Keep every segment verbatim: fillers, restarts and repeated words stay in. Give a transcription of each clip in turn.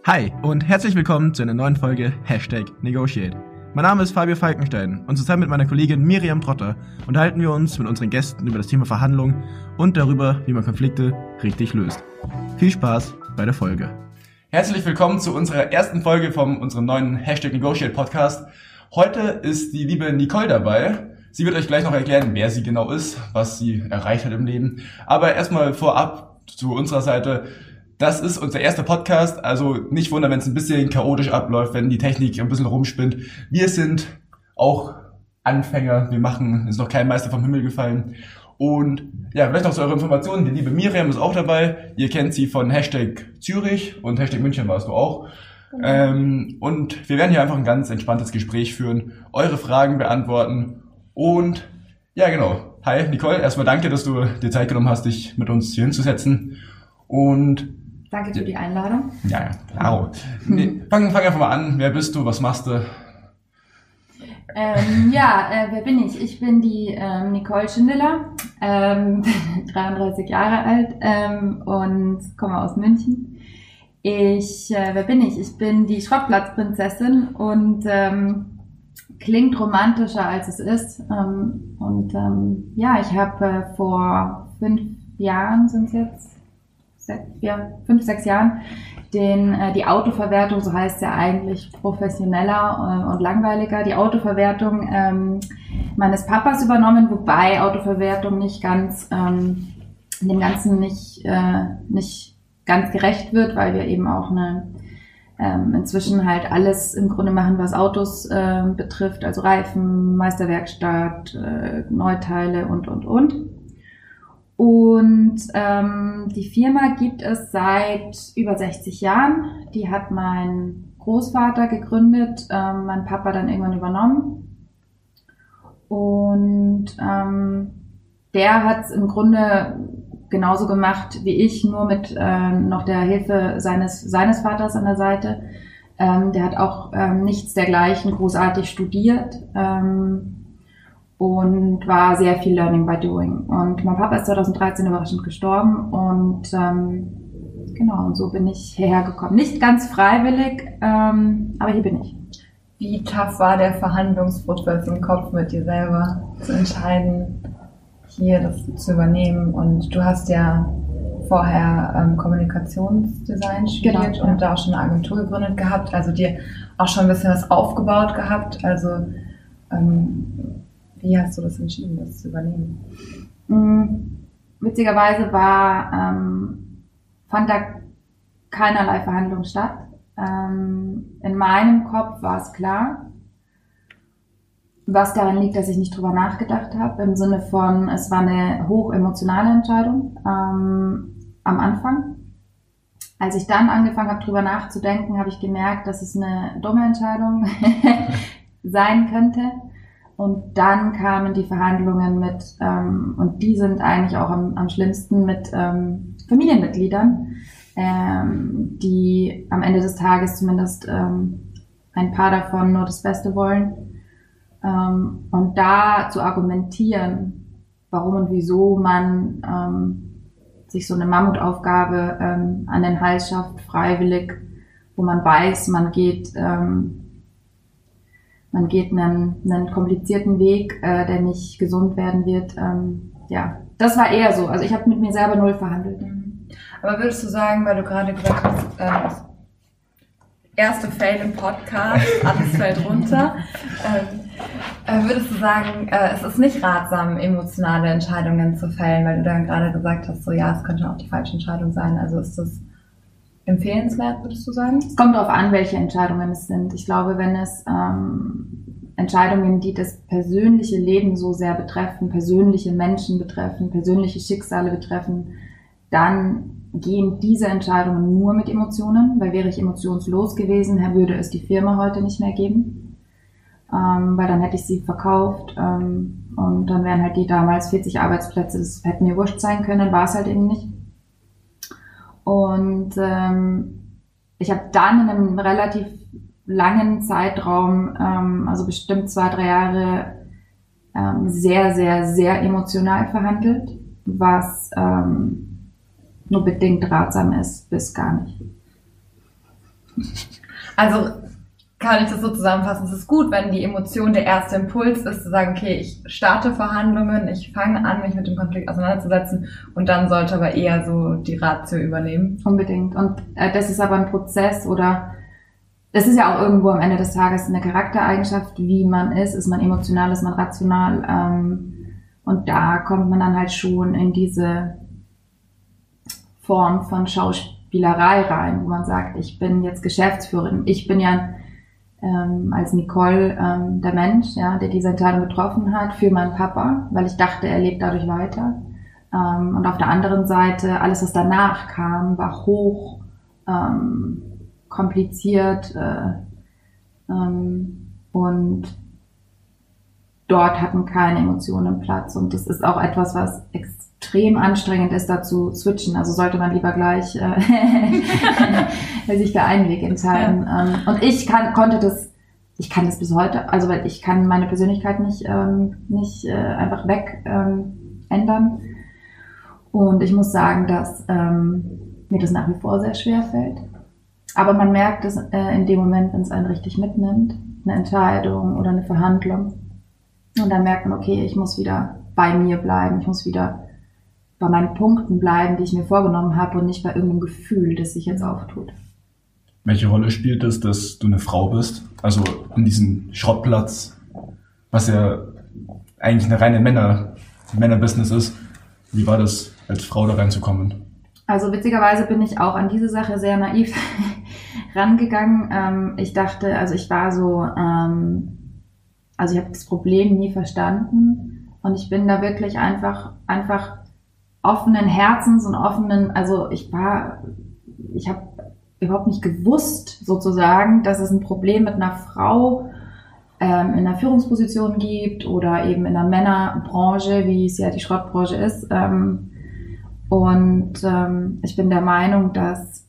Hi und herzlich willkommen zu einer neuen Folge Hashtag Negotiate. Mein Name ist Fabio Falkenstein und zusammen mit meiner Kollegin Miriam Trotter unterhalten wir uns mit unseren Gästen über das Thema Verhandlungen und darüber, wie man Konflikte richtig löst. Viel Spaß bei der Folge. Herzlich willkommen zu unserer ersten Folge von unserem neuen Hashtag Negotiate Podcast. Heute ist die liebe Nicole dabei. Sie wird euch gleich noch erklären, wer sie genau ist, was sie erreicht hat im Leben. Aber erstmal vorab zu unserer Seite. Das ist unser erster Podcast, also nicht wundern, wenn es ein bisschen chaotisch abläuft, wenn die Technik ein bisschen rumspinnt. Wir sind auch Anfänger, wir machen, ist noch kein Meister vom Himmel gefallen. Und ja, vielleicht noch zu eurer Information, die liebe Miriam ist auch dabei. Ihr kennt sie von Hashtag Zürich und Hashtag München warst du auch. Mhm. Ähm, und wir werden hier einfach ein ganz entspanntes Gespräch führen, eure Fragen beantworten und ja genau. Hi Nicole, erstmal danke, dass du dir Zeit genommen hast, dich mit uns hier hinzusetzen und danke für die Einladung. Ja, ja, klar. Nee, fang, fang einfach mal an. Wer bist du? Was machst du? Ähm, ja, äh, wer bin ich? Ich bin die ähm, Nicole Schindler, ähm, dreiunddreißig Jahre alt ähm, und komme aus München. Ich, äh, wer bin ich? Ich bin die Schrottplatzprinzessin und ähm, klingt romantischer als es ist. Ähm, und ähm, ja, ich habe äh, vor fünf Jahren sind es jetzt. Sechs, ja, fünf, sechs Jahren, den, äh, die Autoverwertung, so heißt es ja eigentlich professioneller äh, und langweiliger, die Autoverwertung ähm, meines Papas übernommen, wobei Autoverwertung nicht ganz, ähm, dem Ganzen nicht, äh, nicht ganz gerecht wird, weil wir eben auch eine, ähm, inzwischen halt alles im Grunde machen, was Autos äh, betrifft, also Reifen, Meisterwerkstatt, äh, Neuteile und, und, und. Und ähm, die Firma gibt es seit über sechzig Jahren. Die hat mein Großvater gegründet, ähm, mein Papa dann irgendwann übernommen. Und ähm, der hat es im Grunde genauso gemacht wie ich, nur mit äh, noch der Hilfe seines, seines Vaters an der Seite. Ähm, der hat auch ähm, nichts dergleichen großartig studiert. Ähm, und war sehr viel Learning by Doing. Und mein Papa ist zweitausenddreizehn überraschend gestorben und ähm, genau, und so bin ich hierher gekommen. Nicht ganz freiwillig, ähm, aber hier bin ich. Wie tough war der Verhandlungsprozess im Kopf mit dir selber, zu entscheiden, hier das zu übernehmen? Und du hast ja vorher ähm, Kommunikationsdesign studiert genau, und ja. da auch schon eine Agentur gegründet gehabt, also dir auch schon ein bisschen was aufgebaut gehabt, also ähm, wie hast du das entschieden, das zu übernehmen? Mhm. Witzigerweise war, ähm, fand da keinerlei Verhandlung statt. Ähm, in meinem Kopf war es klar, was daran liegt, dass ich nicht drüber nachgedacht habe, im Sinne von, es war eine hochemotionale Entscheidung ähm, am Anfang. Als ich dann angefangen habe, drüber nachzudenken, habe ich gemerkt, dass es eine dumme Entscheidung sein könnte. Und dann kamen die Verhandlungen mit, ähm, und die sind eigentlich auch am, am schlimmsten, mit ähm, Familienmitgliedern, ähm, die am Ende des Tages zumindest ähm, ein paar davon nur das Beste wollen. Ähm, und da zu argumentieren, warum und wieso man ähm, sich so eine Mammutaufgabe ähm, an den Hals schafft, freiwillig, wo man weiß, man geht... Ähm, Man geht einen, einen komplizierten Weg, äh, der nicht gesund werden wird. Ähm, ja, das war eher so. Also ich habe mit mir selber null verhandelt. Aber würdest du sagen, weil du gerade gesagt hast, äh, erste Fail im Podcast, alles fällt runter, ähm, äh, würdest du sagen, äh, es ist nicht ratsam, emotionale Entscheidungen zu fällen, weil du dann gerade gesagt hast, so ja, es könnte auch die falsche Entscheidung sein. Also ist das empfehlenswert, würdest du sagen? Es kommt darauf an, welche Entscheidungen es sind. Ich glaube, wenn es ähm, Entscheidungen, die das persönliche Leben so sehr betreffen, persönliche Menschen betreffen, persönliche Schicksale betreffen, dann gehen diese Entscheidungen nur mit Emotionen, weil wäre ich emotionslos gewesen, würde es die Firma heute nicht mehr geben, ähm, weil dann hätte ich sie verkauft ähm, und dann wären halt die damals vierzig Arbeitsplätze, das hätte mir wurscht sein können, war es halt eben nicht. Und ähm, ich habe dann in einem relativ langen Zeitraum, ähm, also bestimmt zwei, drei Jahre, ähm, sehr, sehr, sehr emotional verhandelt, was ähm, nur bedingt ratsam ist, bis gar nicht. Also kann ich das so zusammenfassen, es ist gut, wenn die Emotion der erste Impuls ist, zu sagen, okay, ich starte Verhandlungen, ich fange an, mich mit dem Konflikt auseinanderzusetzen und dann sollte aber eher so die Ratio übernehmen. Unbedingt. Und äh, das ist aber ein Prozess oder das ist ja auch irgendwo am Ende des Tages eine Charaktereigenschaft, wie man ist. Ist man emotional, ist man rational? Ähm, und da kommt man dann halt schon in diese Form von Schauspielerei rein, wo man sagt, ich bin jetzt Geschäftsführerin. Ich bin ja ähm, als Nicole ähm, der Mensch, ja, der diese Entscheidung getroffen hat für meinen Papa, weil ich dachte, er lebt dadurch weiter. Ähm, und auf der anderen Seite, alles, was danach kam, war hoch ähm, kompliziert äh, ähm, und dort hatten keine Emotionen Platz und das ist auch etwas, was extrem anstrengend ist, da zu switchen, also sollte man lieber gleich äh, sich für einen Weg entscheiden. Ja. Ähm, und ich kann, konnte das, ich kann das bis heute, also weil ich kann meine Persönlichkeit nicht, ähm, nicht äh, einfach weg ähm, ändern und ich muss sagen, dass ähm, mir das nach wie vor sehr schwer fällt. Aber man merkt es äh, in dem Moment, wenn es einen richtig mitnimmt, eine Entscheidung oder eine Verhandlung. Und dann merkt man, okay, ich muss wieder bei mir bleiben, ich muss wieder bei meinen Punkten bleiben, die ich mir vorgenommen habe und nicht bei irgendeinem Gefühl, das sich jetzt auftut. Welche Rolle spielt es, dass du eine Frau bist? Also in diesem Schrottplatz, was ja eigentlich eine reine Männer, Männerbusiness ist. Wie war das, als Frau da reinzukommen? Also witzigerweise bin ich auch an diese Sache sehr naiv rangegangen. Ähm, ich dachte, also ich war so, ähm, also ich habe das Problem nie verstanden und ich bin da wirklich einfach, einfach offenen Herzens und offenen, also ich war, ich habe überhaupt nicht gewusst sozusagen, dass es ein Problem mit einer Frau ähm, in einer Führungsposition gibt oder eben in einer Männerbranche, wie es ja die Schrottbranche ist. Ähm, Und ähm, ich bin der Meinung, dass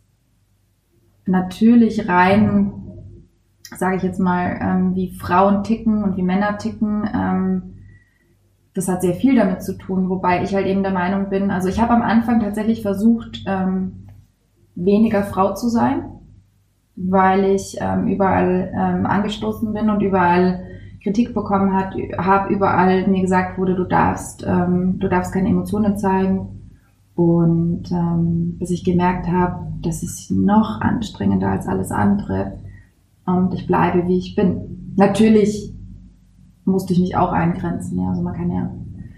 natürlich rein, sage ich jetzt mal, ähm, wie Frauen ticken und wie Männer ticken, ähm, das hat sehr viel damit zu tun, wobei ich halt eben der Meinung bin, also ich habe am Anfang tatsächlich versucht, ähm, weniger Frau zu sein, weil ich ähm, überall ähm, angestoßen bin und überall Kritik bekommen habe, überall mir gesagt wurde, du darfst, ähm, du darfst keine Emotionen zeigen. Und ähm, bis ich gemerkt habe, das ist noch anstrengender als alles andere und ich bleibe, wie ich bin. Natürlich musste ich mich auch eingrenzen, ja, also man kann ja.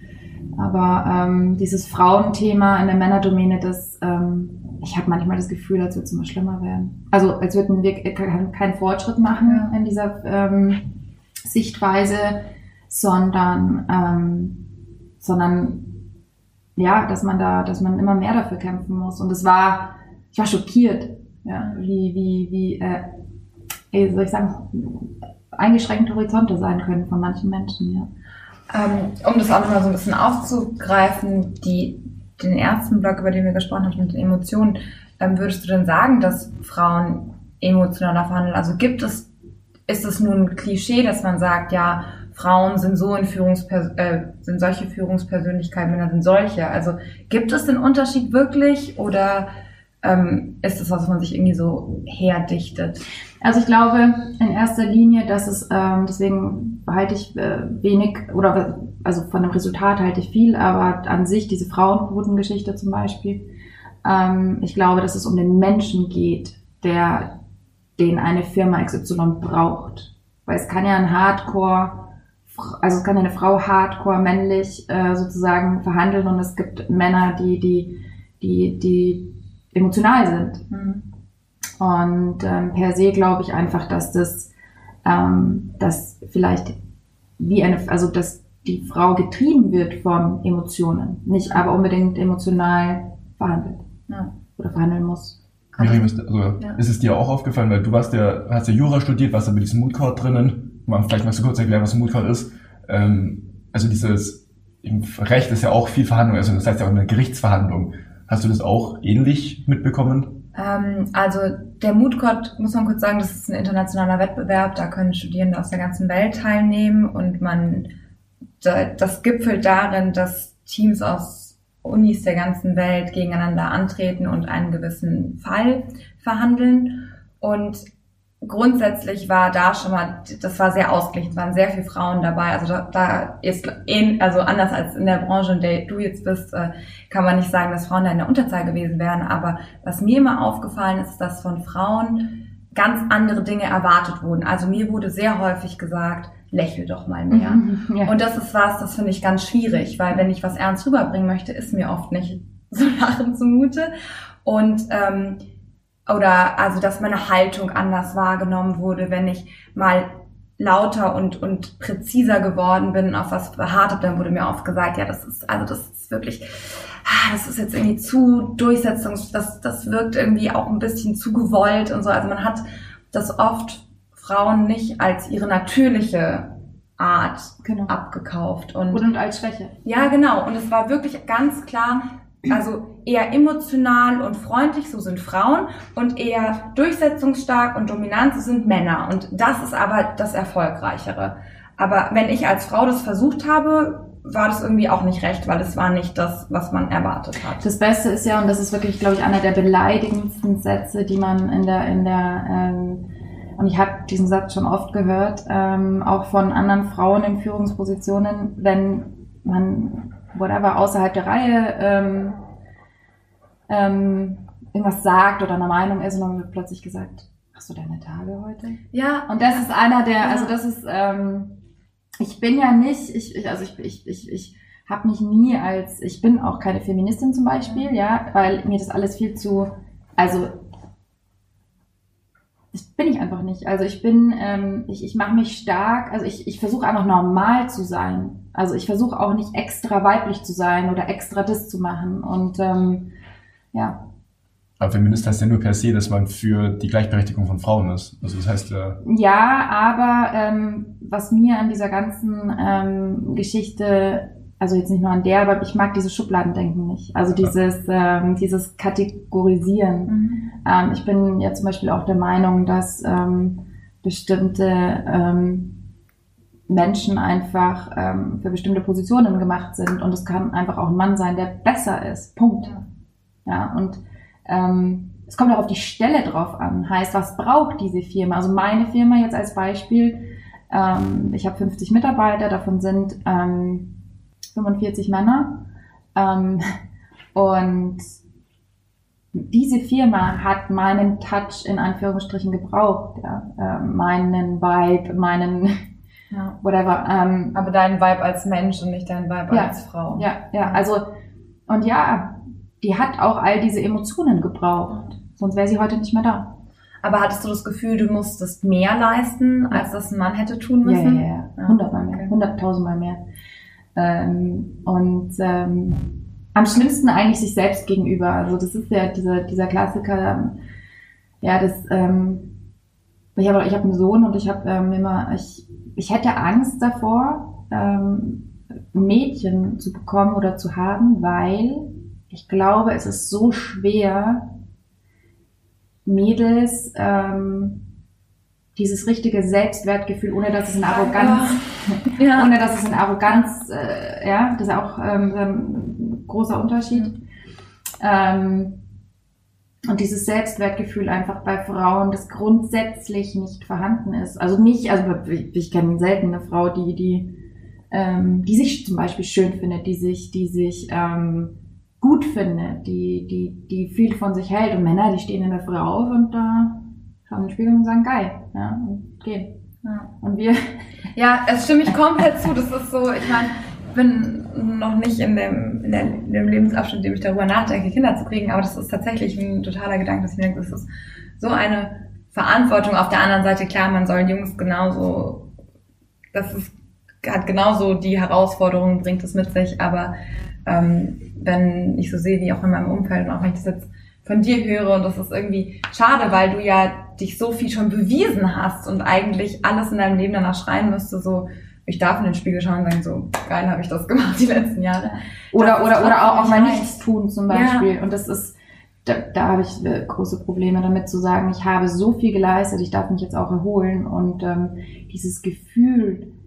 Aber ähm, dieses Frauenthema in der Männerdomäne, das, ähm, ich habe manchmal das Gefühl, als würde es immer schlimmer werden. Also als würden wir keinen Fortschritt machen in dieser ähm, Sichtweise, sondern, ähm, sondern ja, dass man da, dass man immer mehr dafür kämpfen muss. Und es war, ich war schockiert, ja, wie, wie, wie, äh, wie soll ich sagen, eingeschränkte Horizonte sein können von manchen Menschen, ja. Ähm, um das auch nochmal so ein bisschen aufzugreifen, die, den ersten Block, über den wir gesprochen haben, mit den Emotionen, ähm, würdest du denn sagen, dass Frauen emotionaler verhandeln? Also gibt es, ist es nun ein Klischee, dass man sagt, ja, Frauen sind so in Führungspers- äh, sind solche Führungspersönlichkeiten, Männer sind solche. Also gibt es den Unterschied wirklich oder ähm, ist es was, was man sich irgendwie so herdichtet? Also ich glaube in erster Linie, dass es, ähm, deswegen halte ich äh, wenig, oder also von dem Resultat halte ich viel, aber an sich diese Frauenquotengeschichte zum Beispiel, ähm, ich glaube, dass es um den Menschen geht, der, den eine Firma X Y braucht. Weil es kann ja ein Hardcore, also es kann ja eine Frau hardcore männlich äh, sozusagen verhandeln und es gibt Männer, die, die, die, die emotional sind. Mhm. Und ähm, per se glaube ich einfach, dass das, ähm, dass vielleicht wie eine, also dass die Frau getrieben wird von Emotionen, nicht aber unbedingt emotional verhandelt, ja, oder verhandeln muss. Miriam, ist, also, ja. ist es dir auch aufgefallen, weil du warst ja, hast ja Jura studiert, warst ja mit diesem Mood Court drinnen. Vielleicht magst du kurz erklären, was ein Mood Court ist. Ähm, also dieses im Recht ist ja auch viel Verhandlung, also das heißt ja auch eine Gerichtsverhandlung. Hast du das auch ähnlich mitbekommen? Ähm, also der Mood Court, muss man kurz sagen, das ist ein internationaler Wettbewerb, da können Studierende aus der ganzen Welt teilnehmen und man, das gipfelt darin, dass Teams aus Unis der ganzen Welt gegeneinander antreten und einen gewissen Fall verhandeln. Und grundsätzlich war da schon mal, das war sehr ausgeglichen, es waren sehr viele Frauen dabei, also da, da ist, also anders als in der Branche, in der du jetzt bist, kann man nicht sagen, dass Frauen da in der Unterzahl gewesen wären, aber was mir immer aufgefallen ist, dass von Frauen ganz andere Dinge erwartet wurden. Also mir wurde sehr häufig gesagt, lächel doch mal mehr. Mhm, ja. Und das ist was, das finde ich ganz schwierig, weil wenn ich was ernst rüberbringen möchte, ist mir oft nicht so lachen zumute. Und ähm, oder also, dass meine Haltung anders wahrgenommen wurde, wenn ich mal lauter und und präziser geworden bin, auf was beharrt habe, dann wurde mir oft gesagt, ja, das ist also das ist wirklich, das ist jetzt irgendwie zu durchsetzungs, das das wirkt irgendwie auch ein bisschen zu gewollt und so. Also man hat das oft Frauen nicht als ihre natürliche Art genau. abgekauft und und als Schwäche. Ja, genau. Und es war wirklich ganz klar. Also eher emotional und freundlich, so sind Frauen, und eher durchsetzungsstark und dominant, so sind Männer. Und das ist aber das Erfolgreichere. Aber wenn ich als Frau das versucht habe, war das irgendwie auch nicht recht, weil es war nicht das, was man erwartet hat. Das Beste ist ja, und das ist wirklich, glaube ich, einer der beleidigendsten Sätze, die man in der, in der, ähm, und ich habe diesen Satz schon oft gehört, ähm, auch von anderen Frauen in Führungspositionen, wenn man whatever außerhalb der Reihe ähm, ähm, irgendwas sagt oder eine Meinung ist, und dann wird plötzlich gesagt, hast du deine Tage heute? Ja. Und das ist einer der, also das ist, ähm, ich bin ja nicht, ich, ich also ich, ich, ich, ich habe mich nie als, ich bin auch keine Feministin zum Beispiel, ja, weil mir das alles viel zu, also das bin ich einfach nicht. Also ich bin, ähm, ich, ich mache mich stark, also ich, ich versuche einfach normal zu sein. Also ich versuche auch nicht extra weiblich zu sein oder extra das zu machen. Und ähm, ja. Aber Feminist heißt ja nur per se, dass man für die Gleichberechtigung von Frauen ist. Also das heißt ja... Ja, aber ähm, was mir an dieser ganzen ähm, Geschichte, also jetzt nicht nur an der, aber ich mag dieses Schubladendenken nicht. Also dieses, ähm, dieses Kategorisieren. Mhm. Ähm, ich bin ja zum Beispiel auch der Meinung, dass ähm, bestimmte ähm, Menschen einfach ähm, für bestimmte Positionen gemacht sind, und es kann einfach auch ein Mann sein, der besser ist. Punkt. Ja, ja, und ähm, es kommt auch auf die Stelle drauf an. Heißt, was braucht diese Firma? Also meine Firma jetzt als Beispiel, ähm, ich habe fünfzig Mitarbeiter, davon sind ähm, fünfundvierzig Männer, ähm, und diese Firma hat meinen Touch in Anführungsstrichen gebraucht, ja, äh, meinen Vibe, meinen ja. whatever. Ähm, Aber dein Vibe als Mensch und nicht dein Vibe ja, als Frau. Ja, ja, also, und ja, die hat auch all diese Emotionen gebraucht, sonst wäre sie heute nicht mehr da. Aber hattest du das Gefühl, du musstest mehr leisten, als das ein Mann hätte tun müssen? Ja, ja, ja, hundertmal mehr, hunderttausendmal mehr. Ähm, und ähm, am schlimmsten eigentlich sich selbst gegenüber. Also das ist ja dieser, dieser Klassiker, ja, das, ähm, ich habe ich hab einen Sohn, und ich habe ähm, immer, ich, ich hätte Angst davor, ähm, ein Mädchen zu bekommen oder zu haben, weil ich glaube, es ist so schwer, Mädels ähm, dieses richtige Selbstwertgefühl, ohne dass es in Arroganz, ja. Ja. ohne dass es in Arroganz, äh, ja, das ist auch ähm, ein großer Unterschied. Ähm, und dieses Selbstwertgefühl einfach bei Frauen, das grundsätzlich nicht vorhanden ist. Also nicht, also ich, ich kenne selten eine Frau, die, die, ähm, die sich zum Beispiel schön findet, die sich, die sich ähm, gut findet, die, die, die viel von sich hält. Und Männer, die stehen in der Früh auf und da äh, schauen in den Spiegel und sagen, geil, ja, und gehen. Ja. Und wir... Ja, es stimme ich komplett zu. Das ist so, ich meine, ich bin noch nicht in dem, in, der, in dem Lebensabschnitt, in dem ich darüber nachdenke, Kinder zu kriegen, aber das ist tatsächlich ein totaler Gedanke, dass ich denke, das ist so eine Verantwortung. Auf der anderen Seite, klar, man soll Jungs genauso, das ist, hat genauso die Herausforderungen, bringt es mit sich, aber ähm, wenn ich so sehe, wie auch in meinem Umfeld, und auch wenn ich das jetzt von dir höre, und das ist irgendwie schade, weil du ja dich so viel schon bewiesen hast und eigentlich alles in deinem Leben danach schreien müsste, so, ich darf in den Spiegel schauen und sagen, so, geil, habe ich das gemacht die letzten Jahre. Oder, oder, oder auch, auch mal nichts tun zum Beispiel. Ja. Und das ist, da, da habe ich äh, große Probleme damit zu sagen, ich habe so viel geleistet, ich darf mich jetzt auch erholen. Und ähm, dieses Gefühl,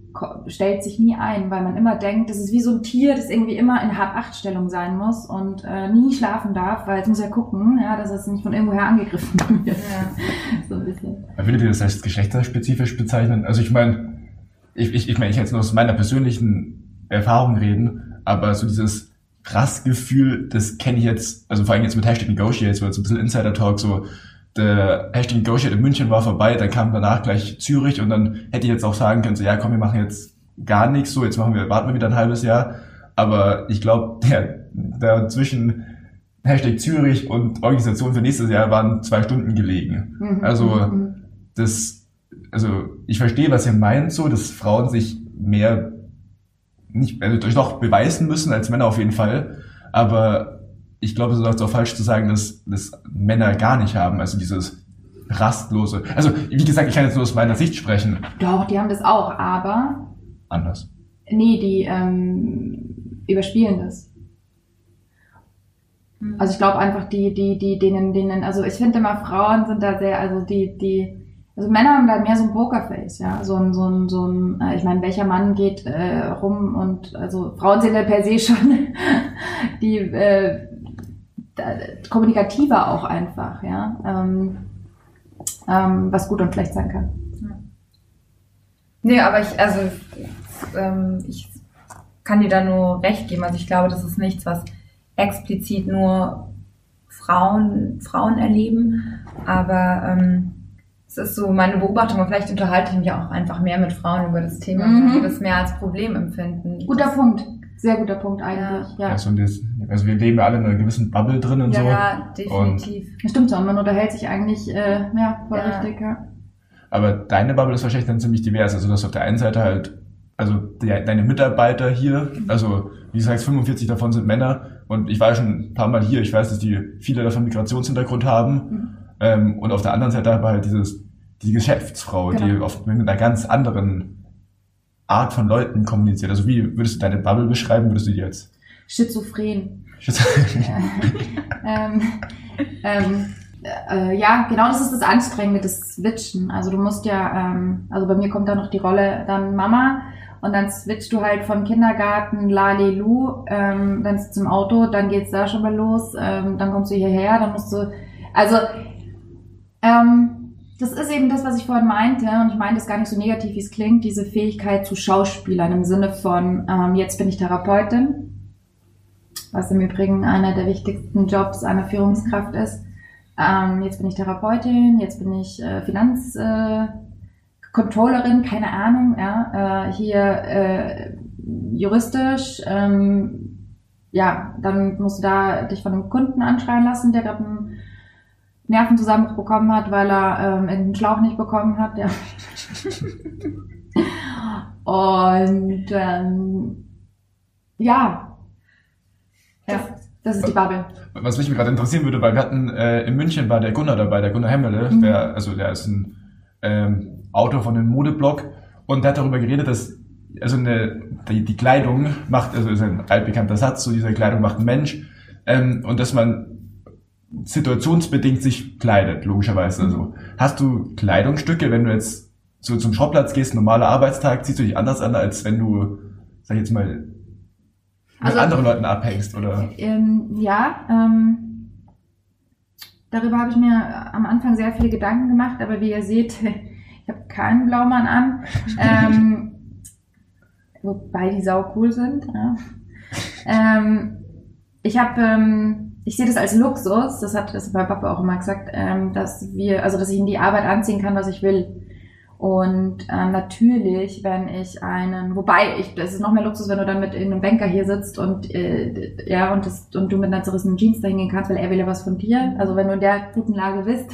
stellt sich nie ein, weil man immer denkt, das ist wie so ein Tier, das irgendwie immer in Hab-Acht-Stellung sein muss und äh, nie schlafen darf, weil es muss ja gucken, ja, dass es nicht von irgendwoher angegriffen wird. Ja. So ein bisschen. Würdet ihr das als geschlechterspezifisch bezeichnen? Also ich meine, ich, ich, ich meine, ich kann jetzt nur aus meiner persönlichen Erfahrung reden, aber so dieses Rassgefühl, das kenne ich jetzt, also vor allem jetzt mit Hashtag Negotiate, so jetzt ein bisschen Insider-Talk, so der Hashtag Negotiate in München war vorbei, dann kam danach gleich Zürich und dann hätte ich jetzt auch sagen können, so ja komm, wir machen jetzt gar nichts, so jetzt machen wir, warten wir wieder ein halbes Jahr, aber ich glaube, der, der zwischen Hashtag Zürich und Organisation für nächstes Jahr waren zwei Stunden gelegen. Mhm. Also das, also ich verstehe, was ihr meint, so, dass Frauen sich mehr nicht, also doch beweisen müssen als Männer auf jeden Fall, aber ich glaube, es ist auch falsch zu sagen, dass, dass Männer gar nicht haben, also dieses Rastlose. Also, wie gesagt, ich kann jetzt nur aus meiner Sicht sprechen. Doch, die haben das auch, aber... Anders. Nee, die ähm, überspielen das. Also ich glaube einfach, die, die, die, denen, denen, also ich finde immer, Frauen sind da sehr, also die, die, also Männer haben da mehr so ein Pokerface, ja, so ein, so ein, so ein, ich meine, welcher Mann geht äh, rum und, also Frauen sind ja per se schon die, äh, kommunikativer auch einfach, ja, ähm, ähm, was gut und schlecht sein kann. Nee, aber ich, also ähm, ich kann dir da nur recht geben. Also ich glaube, das ist nichts, was explizit nur Frauen Frauen erleben, aber ähm, es ist so meine Beobachtung, und vielleicht unterhalte ich mich auch einfach mehr mit Frauen über das Thema, mhm. die das mehr als Problem empfinden. Guter das, Punkt. Sehr guter Punkt eigentlich, ja. ja. Also, das, also wir leben ja alle in einer gewissen Bubble drin und ja, so. Ja, definitiv. Und stimmt so, und man unterhält sich eigentlich, äh, ja, voll ja. richtig, ja. Aber deine Bubble ist wahrscheinlich dann ziemlich divers. Also du hast auf der einen Seite halt, also die, deine Mitarbeiter hier, also wie gesagt, fünfundvierzig davon sind Männer und ich war schon ein paar Mal hier, ich weiß, dass die viele davon Migrationshintergrund haben mhm. ähm, und auf der anderen Seite aber halt dieses, die Geschäftsfrau, genau. die oft mit einer ganz anderen Art von Leuten kommuniziert. Also wie würdest du deine Bubble beschreiben, würdest du die jetzt? Schizophren. Schizophren. ähm, ähm, äh, ja, genau, das ist das Anstrengende, das Switchen. Also du musst ja, ähm, also bei mir kommt da noch die Rolle dann Mama und dann switchst du halt von Kindergarten, Lalilu, ähm, dann sitzt du im Auto, dann geht's da schon mal los, ähm, dann kommst du hierher, dann musst du, also ähm, das ist eben das, was ich vorhin meinte, und ich meine das gar nicht so negativ, wie es klingt, diese Fähigkeit zu Schauspielern im Sinne von, ähm, jetzt bin ich Therapeutin, was im Übrigen einer der wichtigsten Jobs einer Führungskraft ist. Ähm, jetzt bin ich Therapeutin, jetzt bin ich äh, Finanzcontrollerin, äh, keine Ahnung, ja, äh, hier äh, juristisch, ähm, ja, dann musst du da dich von einem Kunden anschreien lassen, der gerade einen Nervenzusammenbruch bekommen hat, weil er ähm, den Schlauch nicht bekommen hat, ja. Und ähm, ja, ja, das ist die Bubble. Was mich gerade interessieren würde, weil wir hatten äh, in München war der Gunnar dabei, der Gunnar Hemmele, mhm. der, also der ist ein ähm, Autor von einem Modeblog und der hat darüber geredet, dass also eine die, die Kleidung macht, also ist ein altbekannter Satz, so diese Kleidung macht ein Mensch ähm, und dass man situationsbedingt sich kleidet, logischerweise. Also hast du Kleidungsstücke, wenn du jetzt so zum Schrottplatz gehst, normaler Arbeitstag, ziehst du dich anders an, als wenn du, sag ich jetzt mal, mit also, anderen Leuten abhängst, oder? Ähm, ja, ähm, darüber habe ich mir am Anfang sehr viele Gedanken gemacht, aber wie ihr seht, ich habe keinen Blaumann an, ähm, wobei die sau cool sind. Ja. Ähm, ich habe ähm, Ich sehe das als Luxus, das hat das mein Papa auch immer gesagt, ähm, dass wir, also dass ich in die Arbeit anziehen kann, was ich will. Und ähm, natürlich, wenn ich einen, wobei ich, das ist noch mehr Luxus, wenn du dann mit irgendeinem Banker hier sitzt und äh, ja und das und du mit einer zerrissenen Jeans da hingehen kannst, weil er will ja was von dir. Also wenn du in der guten Lage bist.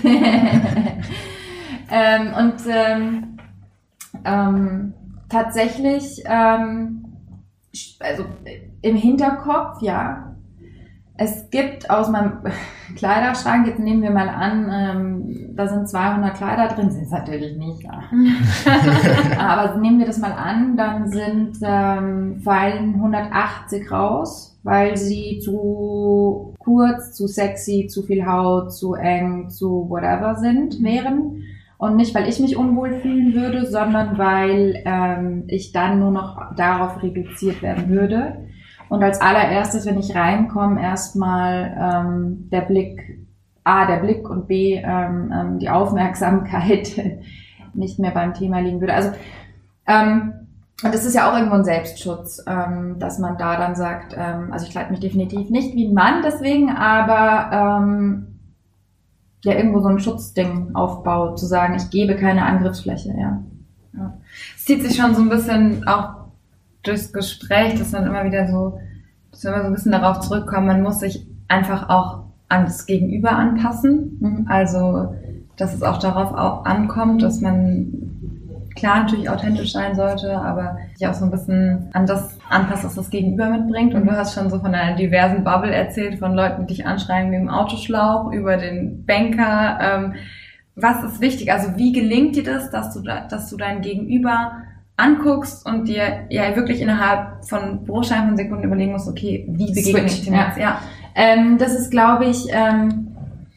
ähm, und ähm, ähm, tatsächlich, ähm, also im Hinterkopf, ja. Es gibt aus meinem Kleiderschrank, jetzt nehmen wir mal an, ähm, da sind zweihundert Kleider drin, sind es natürlich nicht, ja. Aber nehmen wir das mal an, dann sind ähm, fallen hundertachtzig raus, weil sie zu kurz, zu sexy, zu viel Haut, zu eng, zu whatever sind, wären. Und nicht, weil ich mich unwohl fühlen würde, sondern weil ähm, ich dann nur noch darauf reduziert werden würde. Und als allererstes, wenn ich reinkomme, erstmal ähm, der Blick, A, der Blick und B, ähm, ähm, die Aufmerksamkeit nicht mehr beim Thema liegen würde. Also, ähm, und das ist ja auch irgendwo ein Selbstschutz, ähm, dass man da dann sagt, ähm, also ich kleide mich definitiv nicht wie ein Mann deswegen, aber ähm, ja irgendwo so ein Schutzding aufbaut, zu sagen, ich gebe keine Angriffsfläche, ja. Ja. Es zieht sich schon so ein bisschen auch durchs Gespräch, dass man immer wieder so, dass wir immer so ein bisschen darauf zurückkommen, man muss sich einfach auch an das Gegenüber anpassen. Mhm. Also, dass es auch darauf auch ankommt, dass man klar natürlich authentisch sein sollte, aber sich auch so ein bisschen an das anpasst, was das Gegenüber mitbringt. Und du hast schon so von einer diversen Bubble erzählt, von Leuten, die dich anschreien wie im Autoschlauch, über den Banker. Ähm, was ist wichtig? Also wie gelingt dir das, dass du, da, dass du dein Gegenüber anguckst und dir ja wirklich innerhalb von Bruchteilen von Sekunden überlegen musst, okay, wie begegne ich dem jetzt? Ja. Ähm, das ist, glaube ich, ähm,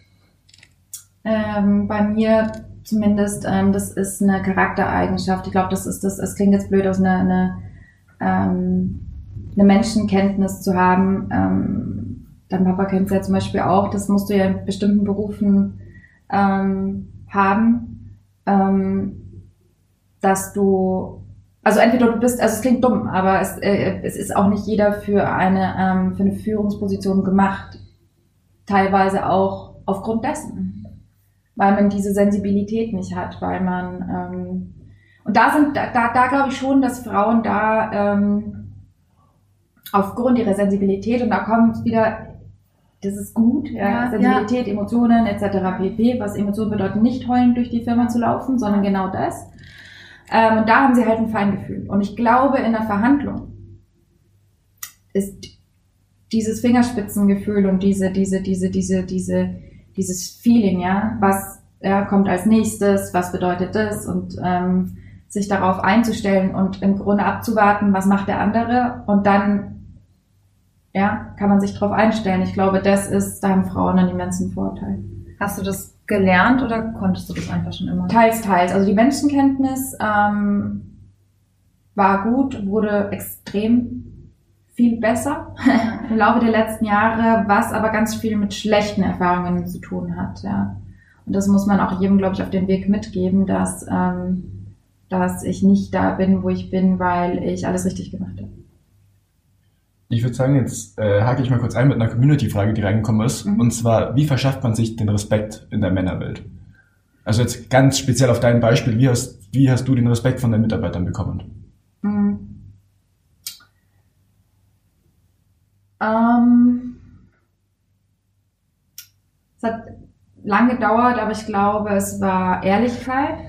ähm, bei mir zumindest, ähm, das ist eine Charaktereigenschaft. Ich glaube, das ist das, es klingt jetzt blöd aus, eine, eine, ähm, eine Menschenkenntnis zu haben. Ähm, dein Papa kennt es ja zum Beispiel auch, das musst du ja in bestimmten Berufen ähm, haben, ähm, dass du, also entweder du bist, also es klingt dumm, aber es, äh, es ist auch nicht jeder für eine, ähm, für eine Führungsposition gemacht. Teilweise auch aufgrund dessen. Weil man diese Sensibilität nicht hat, weil man, ähm, und da sind, da, da, da glaube ich schon, dass Frauen da, ähm, aufgrund ihrer Sensibilität, und da kommt wieder, das ist gut, ja, Ja, Sensibilität, ja. Emotionen, et cetera pp. Was Emotionen bedeuten, nicht heulend durch die Firma zu laufen, sondern genau das. Ähm, und da haben sie halt ein Feingefühl. Und ich glaube, in der Verhandlung ist dieses Fingerspitzengefühl und diese, diese, diese, diese, diese, dieses Feeling, ja, was ja, kommt als nächstes, was bedeutet das, und ähm, sich darauf einzustellen und im Grunde abzuwarten, was macht der andere, und dann ja, kann man sich darauf einstellen. Ich glaube, das ist, da haben Frauen einen immensen Vorteil. Hast du das gelernt oder konntest du das einfach schon immer? Teils, teils. Also die Menschenkenntnis ähm, war gut, wurde extrem viel besser im Laufe der letzten Jahre, was aber ganz viel mit schlechten Erfahrungen zu tun hat. Ja. Und das muss man auch jedem, glaube ich, auf den Weg mitgeben, dass, ähm, dass ich nicht da bin, wo ich bin, weil ich alles richtig gemacht habe. Ich würde sagen, jetzt äh, hake ich mal kurz ein mit einer Community-Frage, die reingekommen ist. Mhm. Und zwar, wie verschafft man sich den Respekt in der Männerwelt? Also jetzt ganz speziell auf dein Beispiel, wie hast, wie hast du den Respekt von deinen Mitarbeitern bekommen? Mhm. Ähm, es hat lange gedauert, aber ich glaube, es war Ehrlichkeit.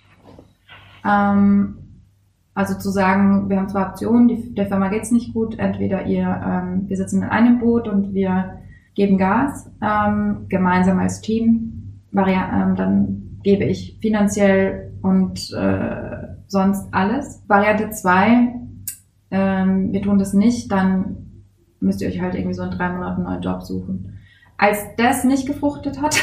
Ähm, also zu sagen, wir haben zwei Optionen, die, der Firma geht's nicht gut, entweder ihr, ähm, wir sitzen in einem Boot und wir geben Gas, ähm, gemeinsam als Team, Vari- ähm, dann gebe ich finanziell und äh, sonst alles. Variante zwei, ähm, wir tun das nicht, dann müsst ihr euch halt irgendwie so in drei Monaten einen neuen Job suchen. Als das nicht gefruchtet hat,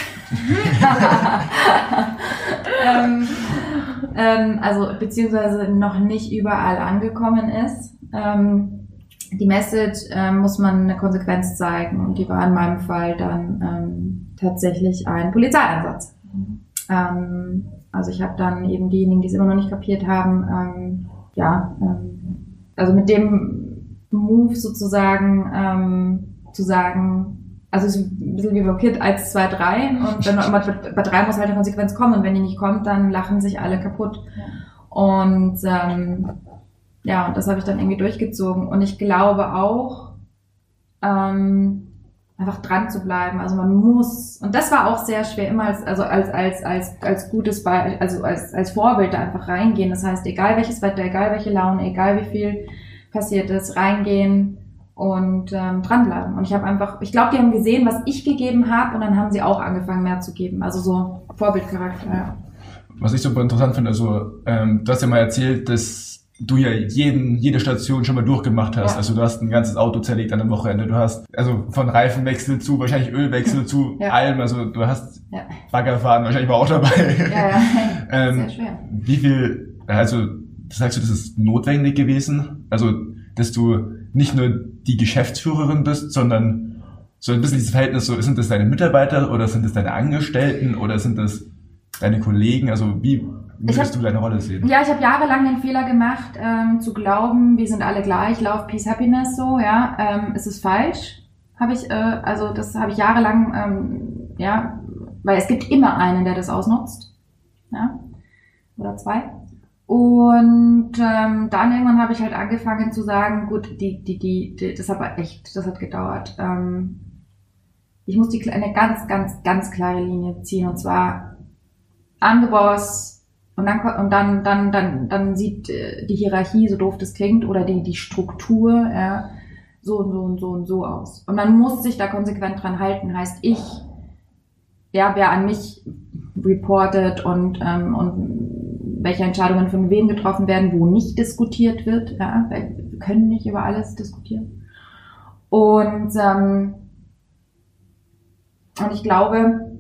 ähm, ähm, also beziehungsweise noch nicht überall angekommen ist, ähm, die Message ähm, muss man eine Konsequenz zeigen, und die war in meinem Fall dann ähm, tatsächlich ein Polizeieinsatz. Ähm, also ich habe dann eben diejenigen, die es immer noch nicht kapiert haben, ähm, ja, ähm, also mit dem Move sozusagen ähm, zu sagen, also es ist ein bisschen wie blockiert, eins, zwei, drei, und dann immer bei drei muss halt eine Konsequenz kommen, und wenn die nicht kommt, dann lachen sich alle kaputt. Ja. Und ähm, ja, und das habe ich dann irgendwie durchgezogen, und ich glaube auch, ähm, einfach dran zu bleiben, also man muss, und das war auch sehr schwer, immer als, also als, als, als, als gutes, Be- also als, als Vorbild da einfach reingehen, das heißt, egal welches Wetter, egal welche Laune, egal wie viel passiert ist, reingehen und ähm, dranbleiben. Und ich habe einfach, ich glaube, die haben gesehen, was ich gegeben habe, und dann haben sie auch angefangen, mehr zu geben. Also so Vorbildcharakter, ja. Was ich super interessant finde, also ähm, du hast ja mal erzählt, dass du ja jeden, jede Station schon mal durchgemacht hast. Ja. Also du hast ein ganzes Auto zerlegt an einem Wochenende. Du hast also von Reifenwechsel zu wahrscheinlich Ölwechsel zu ja. allem. Also du hast ja. Baggerfahren wahrscheinlich war auch dabei. Ja, ja. ähm, Sehr schwer. Wie viel, also sagst du, das ist notwendig gewesen? Also dass du nicht nur die Geschäftsführerin bist, sondern so ein bisschen dieses Verhältnis, so sind das deine Mitarbeiter oder sind das deine Angestellten oder sind das deine Kollegen? Also wie würdest du deine Rolle sehen? Ja, ich habe jahrelang den Fehler gemacht, ähm, zu glauben, wir sind alle gleich, Love, Peace, Happiness, so, ja, ähm, es ist falsch, habe ich, äh, also das habe ich jahrelang, ähm, ja, weil es gibt immer einen, der das ausnutzt, ja, oder zwei. Und ähm, dann irgendwann habe ich halt angefangen zu sagen, gut, die, die, die, die das hat aber echt, das hat gedauert. Ähm, ich muss die eine ganz, ganz, ganz klare Linie ziehen, und zwar I'm the boss, und dann und dann, dann, dann, dann sieht äh, die Hierarchie, so doof das klingt, oder die, die Struktur, ja, so und so und so und so aus. Und man muss sich da konsequent dran halten. Heißt, ich, ja, wer an mich reportet und ähm, und welche Entscheidungen von wem getroffen werden, wo nicht diskutiert wird. Ja, weil wir können nicht über alles diskutieren. Und, ähm, und ich glaube,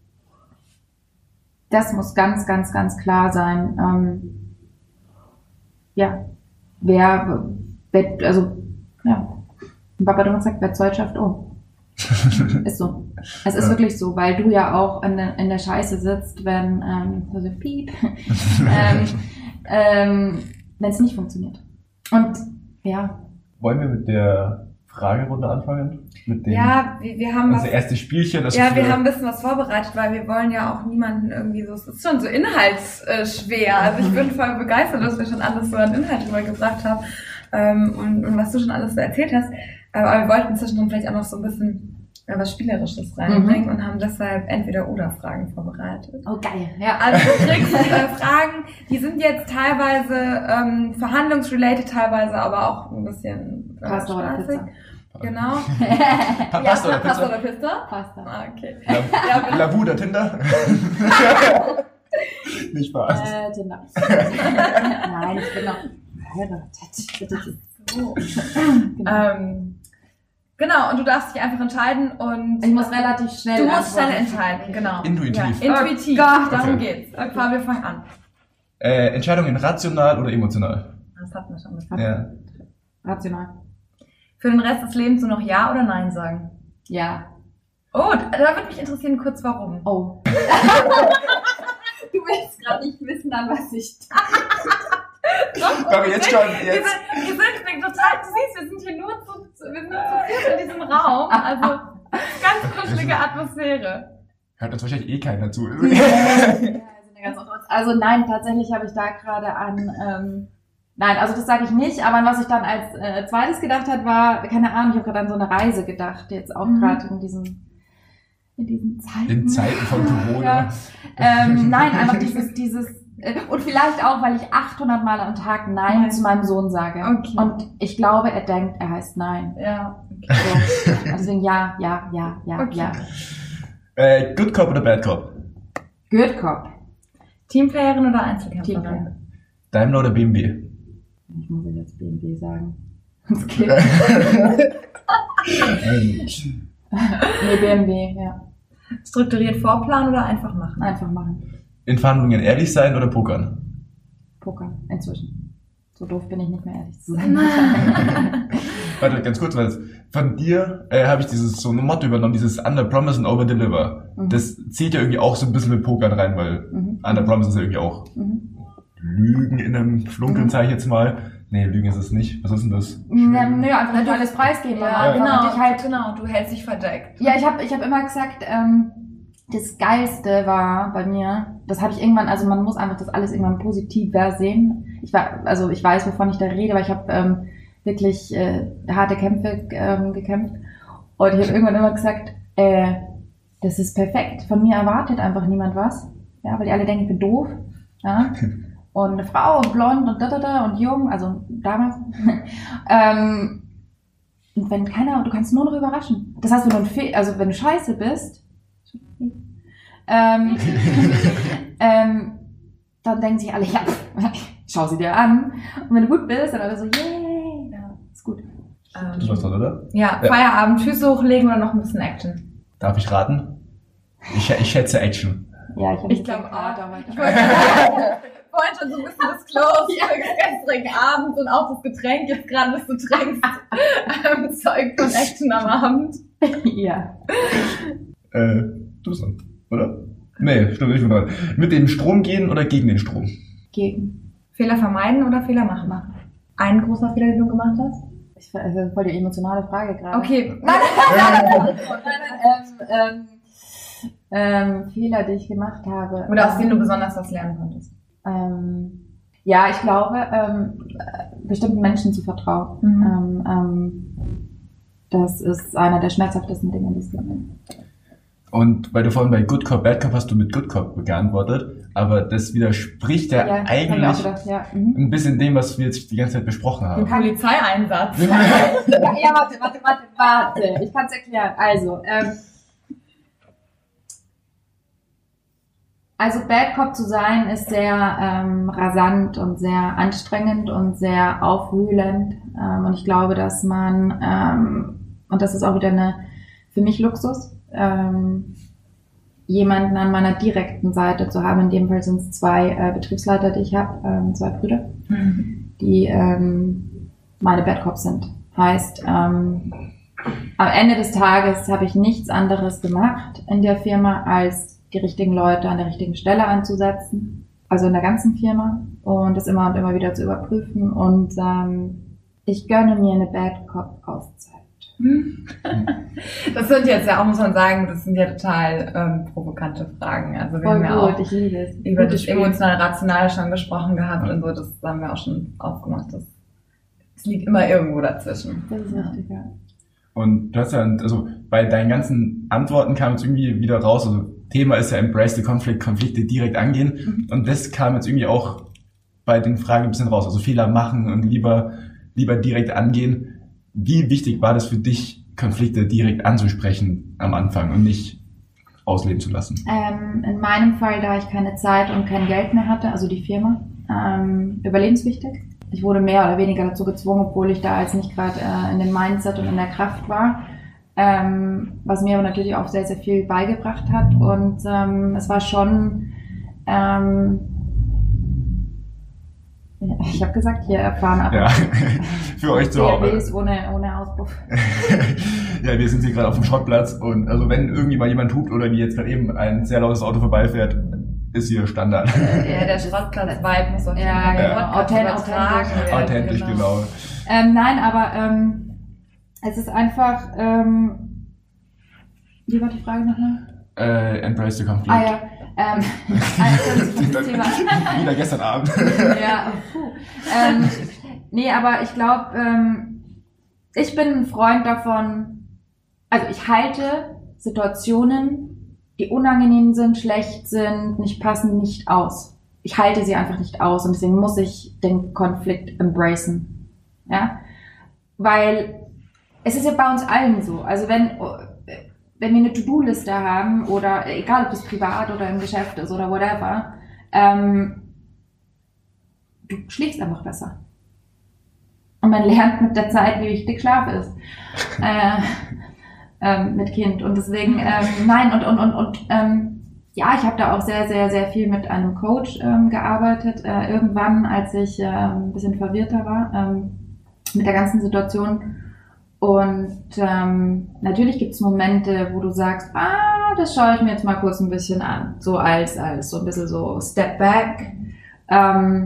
das muss ganz, ganz, ganz klar sein. Ähm, ja, wer, wer, also, ja, Papa hat gesagt, wer Zeug schafft, oh. Ist so. Es ist ja. wirklich so, weil du ja auch in der, in der Scheiße sitzt, wenn, ähm, also Piep, ähm, ähm, wenn es nicht funktioniert. Und, ja. Wollen wir mit der Fragerunde anfangen? Mit dem, ja, wir, wir haben das erste Spielchen. Das ja, wir haben ein bisschen was vorbereitet, weil wir wollen ja auch niemanden irgendwie so, es ist schon so inhaltsschwer. Also ich bin voll begeistert, dass wir schon alles so an Inhalt rübergebracht haben, ähm, und, und was du schon alles so erzählt hast. Aber wir wollten zwischendrin vielleicht auch noch so ein bisschen äh, was Spielerisches reinbringen, mhm. und haben deshalb Entweder-Oder-Fragen vorbereitet. Oh, geil. Ja. Also du kriegst äh, Fragen, die sind jetzt teilweise ähm, verhandlungsrelated, teilweise aber auch ein bisschen äh, Pasta oder Pizza. Genau. Pa Pasta ja, oder Pizza? Pasta oder Pizza? Pasta. Ah, okay. La, ja, Lavu oder Tinder? Nicht Spaß. Äh, Tinder. Nein, ich bin noch verheiratet. So. Genau. Ähm, genau, und du darfst dich einfach entscheiden und... Ich muss relativ schnell Du musst schnell entscheiden, genau. Intuitiv. Ja, intuitiv, oh Gott, darum okay. geht's. Okay, wir fangen an. Äh, Entscheidungen rational oder emotional? Das hatten wir schon gesagt. Ja. Rational. Für den Rest des Lebens nur noch Ja oder Nein sagen? Ja. Oh, da würde mich interessieren kurz, warum. Oh. Du willst gerade nicht wissen, an was ich... Doch, Doch, jetzt schon, jetzt. Wir sind, wir sind total, du siehst, wir sind hier nur zu, wir sind nur zu viert in diesem Raum, also ganz kuschelige Atmosphäre. Hört uns wahrscheinlich eh keiner zu. Also nein, tatsächlich habe ich da gerade an, ähm, nein, also das sage ich nicht, aber was ich dann als äh, zweites gedacht hat, war, keine Ahnung, ich habe gerade an so eine Reise gedacht, jetzt auch mhm. gerade in diesen in diesen Zeiten. In Zeiten von Corona. Ja. Ähm, nein, einfach dieses, dieses, äh, und vielleicht auch, weil ich achthundert Mal am Tag Nein, Nein. zu meinem Sohn sage. Okay. Und ich glaube, er denkt, er heißt Nein. Ja. Okay. So. Deswegen ja, ja, ja, ja, okay. ja. Äh, Good Cop oder Bad Cop? Good Cop. Teamplayerin oder Einzelkämpferin? Teamplayer. Daimler oder B M W? Ich muss jetzt B M W sagen. Okay. Nee, B M W, ja. Strukturiert vorplanen oder einfach machen? Einfach machen. In Verhandlungen ehrlich sein oder pokern? Pokern, inzwischen. So doof bin ich nicht mehr, ehrlich zu sein. Warte, ganz kurz, weil von dir äh, habe ich dieses so ein Motto übernommen, dieses Under Promise and Over Deliver. Mhm. Das zählt ja irgendwie auch so ein bisschen mit Pokern rein, weil mhm. Under Promise ist ja irgendwie auch mhm. Lügen in einem Flunkeln, mhm. sage ich jetzt mal. Nee, Lügen ist es nicht. Was ist denn das? Ja, nö, einfach nicht alles preisgeben. Ja, genau, dich halt, genau, du hältst dich verdeckt. Ja, ich habe ich hab immer gesagt, ähm, das Geilste war bei mir, das habe ich irgendwann, also man muss einfach das alles irgendwann positiv sehen. Ich war, also ich weiß, wovon ich da rede, weil ich habe ähm, wirklich äh, harte Kämpfe ähm, gekämpft. Und ich habe irgendwann immer gesagt, äh, das ist perfekt. Von mir erwartet einfach niemand was. Ja, weil die alle denken, ich bin doof. Ja. Und eine Frau und blond und da, da, da und jung, also damals. ähm, und wenn keiner, du kannst nur noch überraschen. Das heißt, wenn du, ein Fe- also wenn du scheiße bist, ähm, ähm, dann denken sich alle, ja, schau sie dir an. Und wenn du gut bist, dann alle so, yay, ja, ist gut. Ähm, Du warst dran, oder? ja, Ja. Feierabend, Füße hochlegen oder noch ein bisschen Action? Darf ich raten? Ich, ich schätze Action. Ja, ich habe Ich glaube auch. aber Ich wollte vorhin schon so ein bisschen disclosed für den gestrigen Abend und auch das Getränk jetzt gerade, das du trinkst, ähm, Zeug von Action am Abend. ja. Äh, du bist dran, oder? Nee, stimmt, ich bin dran. Mit dem Strom gehen oder gegen den Strom? Gegen. Fehler vermeiden oder Fehler machen? Machen. Ein großer Fehler, den du gemacht hast? Ich, das ist voll die emotionale Frage gerade. Okay. Nein, nein, nein, ähm, ähm, ähm, Fehler, die ich gemacht habe. Oder aus denen du Ähm, besonders was lernen konntest? Ähm, ja, ich glaube, ähm, bestimmten Menschen zu vertrauen. Mhm. Ähm, ähm, das ist einer der schmerzhaftesten Dinge, die es gibt. Und weil du vorhin bei Good Cop, Bad Cop hast du mit Good Cop geantwortet, aber das widerspricht ja, hab ich auch eigentlich gedacht, ja. Mhm. ein bisschen dem, was wir jetzt die ganze Zeit besprochen Den haben. Polizeieinsatz. ja, warte, warte, warte, warte. Ich kann es erklären. Also, ähm, also Bad Cop zu sein ist sehr ähm, rasant und sehr anstrengend und sehr aufwühlend. Ähm, und ich glaube, dass man, ähm, und das ist auch wieder eine, für mich Luxus, ähm, jemanden an meiner direkten Seite zu haben. In dem Fall sind es zwei äh, Betriebsleiter, die ich habe, ähm, zwei Brüder, die ähm, meine Bad Cops sind. Heißt, ähm, am Ende des Tages habe ich nichts anderes gemacht in der Firma, als die richtigen Leute an der richtigen Stelle anzusetzen. Also in der ganzen Firma. Und das immer und immer wieder zu überprüfen. Und ähm, ich gönne mir eine Bad Cop Auszeit. Das sind jetzt ja auch, muss man sagen, das sind ja total ähm, provokante Fragen. Also wir Voll haben ja gut, auch ich liebe es. über Gutes das Spiel. emotional-rationale schon gesprochen gehabt und so, das haben wir auch schon aufgemacht. Das, das liegt immer irgendwo dazwischen. Das ist richtig, ja. Und du hast ja, also bei deinen ganzen Antworten kam jetzt irgendwie wieder raus, also Thema ist ja Embrace the Conflict, Konflikte direkt angehen. Und das kam jetzt irgendwie auch bei den Fragen ein bisschen raus, also Fehler machen und lieber, lieber direkt angehen. Wie wichtig war das für dich, Konflikte direkt anzusprechen am Anfang und nicht ausleben zu lassen? Ähm, in meinem Fall, da ich keine Zeit und kein Geld mehr hatte, also die Firma, ähm, überlebenswichtig. Ich wurde mehr oder weniger dazu gezwungen, obwohl ich da als nicht gerade äh, in dem Mindset und in der Kraft war, ähm, was mir aber natürlich auch sehr, sehr viel beigebracht hat. Und ähm, es war schon, ähm, ich habe gesagt, hier erfahren ab Ja, für euch zu D R Hause. Ws ohne, ohne Auspuff. Ja, wir sind hier gerade auf dem Schrottplatz und also wenn irgendwie mal jemand hupt oder wie jetzt gerade eben ein sehr lautes Auto vorbeifährt, ist hier Standard. Ja, der Schrottplatz-Vibe muss auf jeden Ja, Fall ja. den Podcast Authent- übertragen werden, Authentisch, genau. Ähm, nein, aber ähm, es ist einfach, ähm, wie war die Frage nochmal? Äh, Embrace the Conflict. Ah ja, ähm, also, das Thema. Wieder gestern Abend. Ja, puh. Ähm, nee, aber ich glaube, ähm, ich bin ein Freund davon, also ich halte Situationen, die unangenehm sind, schlecht sind, nicht passen, nicht aus. Ich halte sie einfach nicht aus und deswegen muss ich den Konflikt embracen. Ja? Weil es ist ja bei uns allen so. Also wenn, wenn wir eine To-Do-Liste haben oder egal ob das privat oder im Geschäft ist oder whatever, ähm, du schläfst einfach besser. Und man lernt mit der Zeit, wie wichtig Schlaf ist. äh, ähm, mit Kind. Und deswegen, ähm, nein, und, und, und, und ähm, ja, ich habe da auch sehr, sehr, sehr viel mit einem Coach ähm, gearbeitet. Äh, irgendwann, als ich äh, ein bisschen verwirrter war ähm, mit der ganzen Situation. Und ähm, natürlich gibt es Momente, wo du sagst, ah, das schaue ich mir jetzt mal kurz ein bisschen an. So als, als so ein bisschen so Step Back. Ähm,